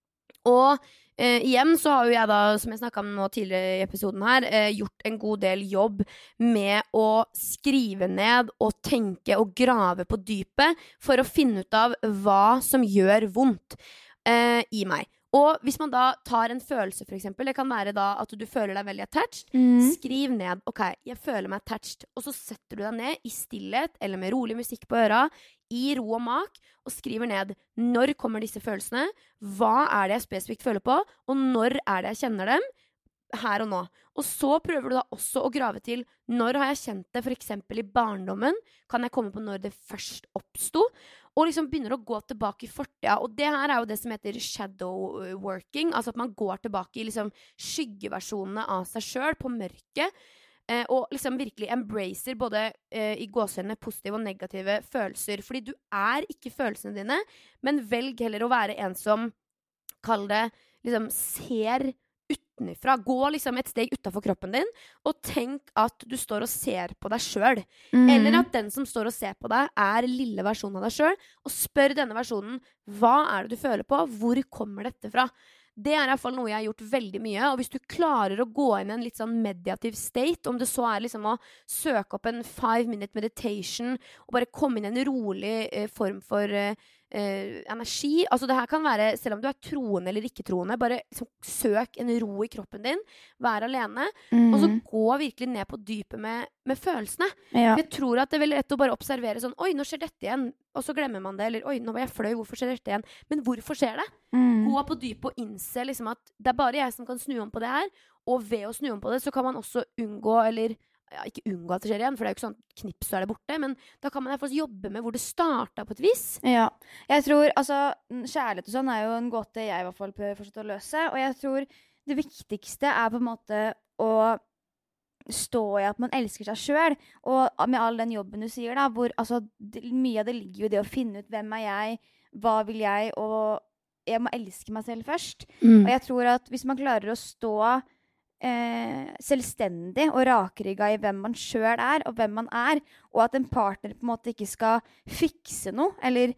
Og igjen så har jo jeg da, som jeg snakket om nå tidligere i episoden her, gjort en god del jobb med å skrive ned og tenke og grave på dypet for å finne ut av hva som gjør vondt i meg. Og hvis man da tar en følelse for eksempel, det kan være da at du føler deg veldig attached, skriv ned, ok, jeg føler meg attached, og så setter du deg ned i stillhet eller med rolig musikk på øra, i ro og mak, og skriver ned når kommer disse følelsene, hva er det jeg spesifikt føler på, og når er det jeg kjenner dem, her og nå. Og så prøver du da også å grave til når har jeg kjent det, for eksempel i barndommen, kan jeg komme på når det først oppstod, og liksom begynner å gå tilbake i fortida, og det her er jo det som heter shadow working, altså at man går tilbake i liksom skyggeversjonene av seg selv på mørket, og liksom virkelig embracer både i gåsehudene positive og negative følelser, fordi du er ikke følelsene dine, men velg heller å være en som, kall det, liksom ser utenifra. Gå liksom et steg utenfor kroppen din, og tenk at du står og ser på deg selv. Eller at den som står og ser på deg er lille versjonen av deg selv, og spør denne versjonen, hva er det du føler på? Hvor kommer dette fra? Det er i hvert fall noe jeg har gjort veldig mye, og hvis du klarer å gå inn i en litt sånn meditativ state, om det så er liksom å søke opp en 5-minute meditation, og bare komme inn i en rolig form for energi, altså det her kan være, selv om du er troende eller ikke troende, bare liksom, søk en ro i kroppen din, vær alene, og så gå virkelig ned på dypet med følelsene. For jeg tror at det er veldig lett å bare observere sånn, oi, nå skjer dette igjen, og så glemmer man det, eller oi, nå var jeg fløy, hvorfor skjer dette igjen? Men hvorfor skjer det? Gå på dypet og innse liksom at det er bare jeg som kan snu om på det her, og ved å snu om på det, så kan man også unngå, eller ikke unngå at det skjer igjen, for det er jo ikke sånn knips så er det borte, men da kan man i hvert fall jobbe med hvor det startet på et vis. Ja, jeg tror, altså, kjærlighet og sånn er jo en gåte jeg i hvert fall prøver fortsatt å løse, og jeg tror det viktigste er på en måte å stå i at man elsker seg selv, og med all den jobben du sier da, hvor altså, mye av det ligger jo i det å finne ut hvem er jeg, hva vil jeg, og jeg må elske meg selv først. Og jeg tror at hvis man klarer å stå selvstendig og rakrygga i hvem man selv er og hvem man er, og at en partner på en måte ikke skal fikse noe eller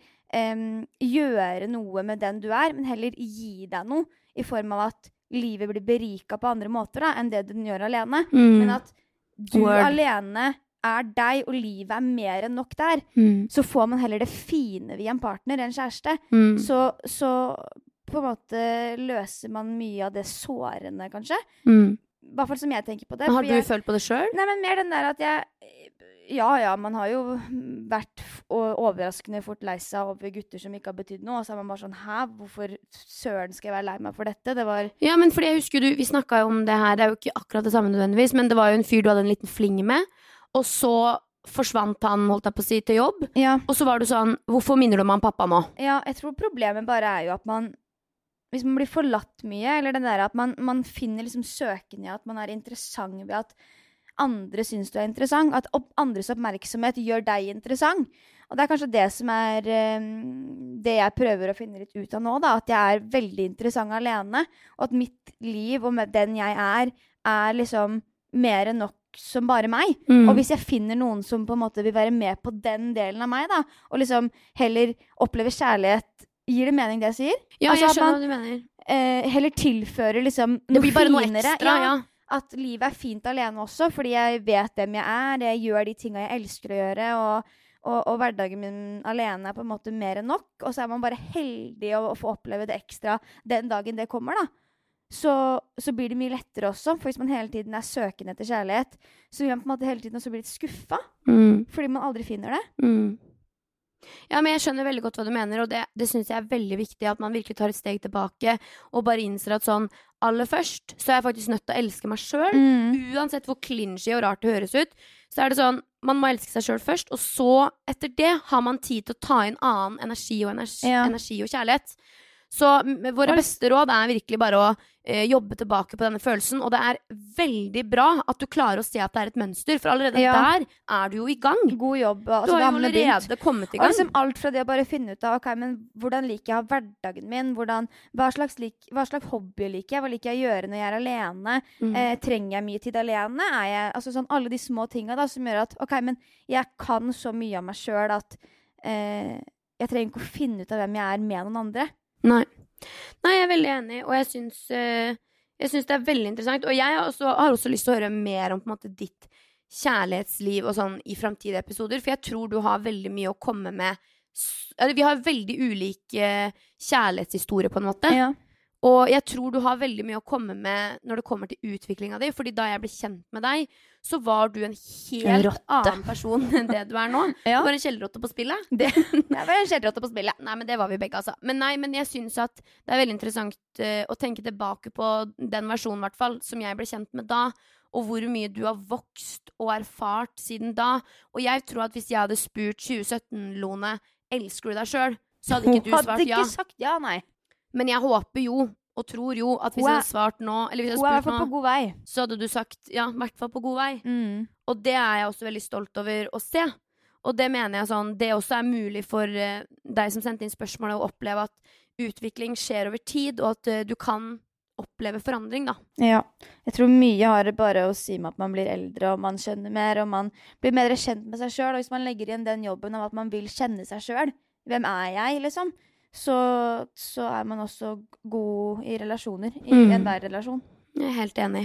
gjøre noe med den du er, men heller gi deg noe i form av at livet blir beriket på andre måter da, enn det den gjør alene, men at du alene er deg, og livet er mer enn nok der, så får man heller det fine via en partner, en kjæreste, så på en måte løser man mye av det sårende, kanskje. I hvert fall som jeg tenker på det. Men har du følt på det selv? Nei, men mer den der at ja, man har jo vært overraskende fort lei seg over gutter som ikke har betydd noe, og så er man bare sånn, hvorfor søren skal jeg være lei meg for dette? Det var... Ja, men fordi jeg husker vi snakket jo om det her, det er jo ikke akkurat det samme nødvendigvis, men det var jo en fyr du hadde en liten fling med, og så forsvant han, holdt jeg på å si, til jobb, og så var du sånn, hvorfor minner du om han pappa nå? Ja, jeg tror problemet bare er jo at hvis man blir forlatt mye, eller den der at man finner liksom søken i at man er interessant ved at andre synes du er interessant, at andres oppmerksomhet gjør deg interessant. Og det er kanskje det som er det jeg prøver å finne litt ut av nå, da, at jeg er veldig interessant alene, og at mitt liv og med den jeg er liksom mer enn nok som bare meg. Og hvis jeg finner noen som på en måte vil være med på den delen av meg, da, og liksom heller oppleve kjærlighet. Gir det mening det jeg sier? Ja, altså, jeg skjønner hva du mener. Heller tilfører liksom det blir bare finere, noe ekstra, ja. At livet er fint alene også, fordi jeg vet hvem jeg er, jeg gjør de tingene jeg elsker å gjøre, og hverdagen min alene er på en måte mer enn nok, og så er man bare heldig å få oppleve det ekstra den dagen det kommer, da. Så blir det mye lettere også, for hvis man hele tiden er søkende etter kjærlighet, så vil man på en måte hele tiden også bli litt skuffet, fordi man aldri finner det. Ja, men jeg skjønner veldig godt hva du mener, og det synes jeg er veldig viktig at man virkelig tar et steg tilbake og bare innser at sånn, aller først så er jeg faktisk nødt til å elske meg selv, uansett hvor klinsj og rart det høres ut, så er det sånn, man må elske seg selv først, og så etter det har man tid til å ta inn annen energi og kjærlighet. Så våre beste råd er virkelig bare å jobbe tilbake på denne følelsen, og det veldig bra at du klarer å se at det et mønster, for allerede der du jo i gang. God jobb. Altså, du har jo allerede kommet i gang. Og liksom alt fra det å bare finne ut av, ok, men hvordan liker jeg hverdagen min? Hva slags hobby liker jeg? Hva liker jeg å gjøre når jeg alene? Trenger jeg mye tid alene? Altså sånn alle de små tingene da, som gjør at, ok, men jeg kan så mye av meg selv at jeg trenger ikke å finne ut av hvem jeg med noen andre. Nei, jeg veldig enig, og jeg synes det veldig interessant, og jeg har også lyst til å høre mer om på en måte ditt kjærlighetsliv og sånn i fremtidige episoder, for jeg tror du har veldig mye å komme med. Vi har veldig ulike kjærlighetshistorier på en måte. Ja. Og jeg tror du har veldig mye å komme med når det kommer til utviklingen din, fordi da jeg ble kjent med deg, så var du en helt annen person enn det du nå. Ja. Du var en kjellerotte på spillet. Jeg var en kjellerotte på spillet. Nei, men det var vi begge, altså. Men jeg synes at det veldig interessant å tenke tilbake på den versjonen, i hvert fall, som jeg ble kjent med da, og hvor mye du har vokst og erfart siden da. Og jeg tror at hvis jeg hadde spurt 2017-Lone, elsker du deg selv? Så hadde ikke du svart ja. Hun hadde ikke sagt ja, nei. Men jeg håper jo, og tror jo, at hvis jeg hadde svart nå, eller hvis jeg hadde spurt nå, på god vei. Så hadde du sagt, ja, i hvert fall på god vei. Og det jeg også veldig stolt over å se. Og det mener jeg sånn, det også mulig for deg som sendte inn spørsmålet, å oppleve at utvikling skjer over tid, og at du kan oppleve forandring, da. Ja, jeg tror mye har bare å si med at man blir eldre, og man skjønner mer, og man blir mer kjent med seg selv, og hvis man legger igjen den jobben av at man vil kjenne seg selv, hvem jeg, liksom? Så man også god i relasjoner, i enhver relasjon. Jeg helt enig.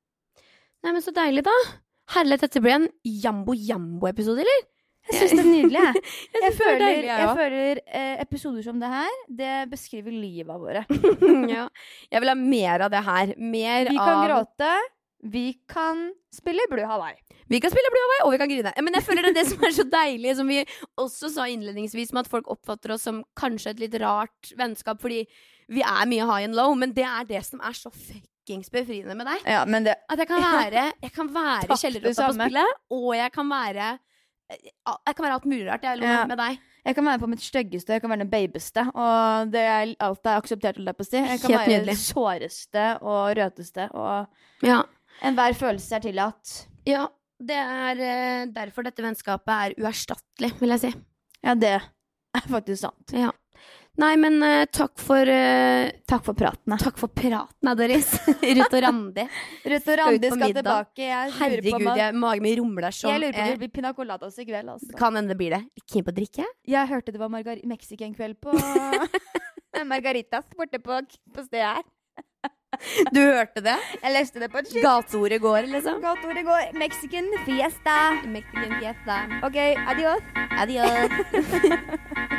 Nei, men så deilig da. Herlig, dette ble en jambo-jambo-episode, eller? Jeg synes det nydelig, jeg. Jeg føler episoder som det her, det beskriver livet våre. Ja, jeg vil ha mer av det her. Vi kan gråte, vi kan spille Blue Hawaii. Vi kan spille Blue Hawaii, og vi kan grine. Men jeg føler det som så deilig, som vi også sa innledningsvis, med at folk oppfatter oss som kanskje et litt rart vennskap, fordi vi mye high and low, men det det som så fuckings befriende med deg. Ja, men at jeg kan være kjellerotta på spillet, og jeg kan være alt mulig rart med deg. Jeg kan være på mitt styggeste, jeg kan være den babyste, og det alt akseptert å løpe å si. Jeg kan være den såreste og røteste, og enhver følelse tillatt. Ja, det derfor dette vennskapet uerstattelig, vil jeg si. Ja, det faktisk sant. Ja. Nei, men takk for praten. Takk for praten, Doris. Ruth og Randi. Ruth og Randi skal tilbake. Herregud, magen min rumler sånn. Jeg lurer på om det blir pina coladas i kveld. Altså. Kan hende det blir det. Keen på å drikke? Jeg hørte det var Mexican-kveld på Margaritas borte på stedet her. Du hørte det? Jeg leste det på et skilt. Gateordet går, liksom. Gateordet går. Mexican fiesta. Mexican fiesta. Ok, adios. Adios.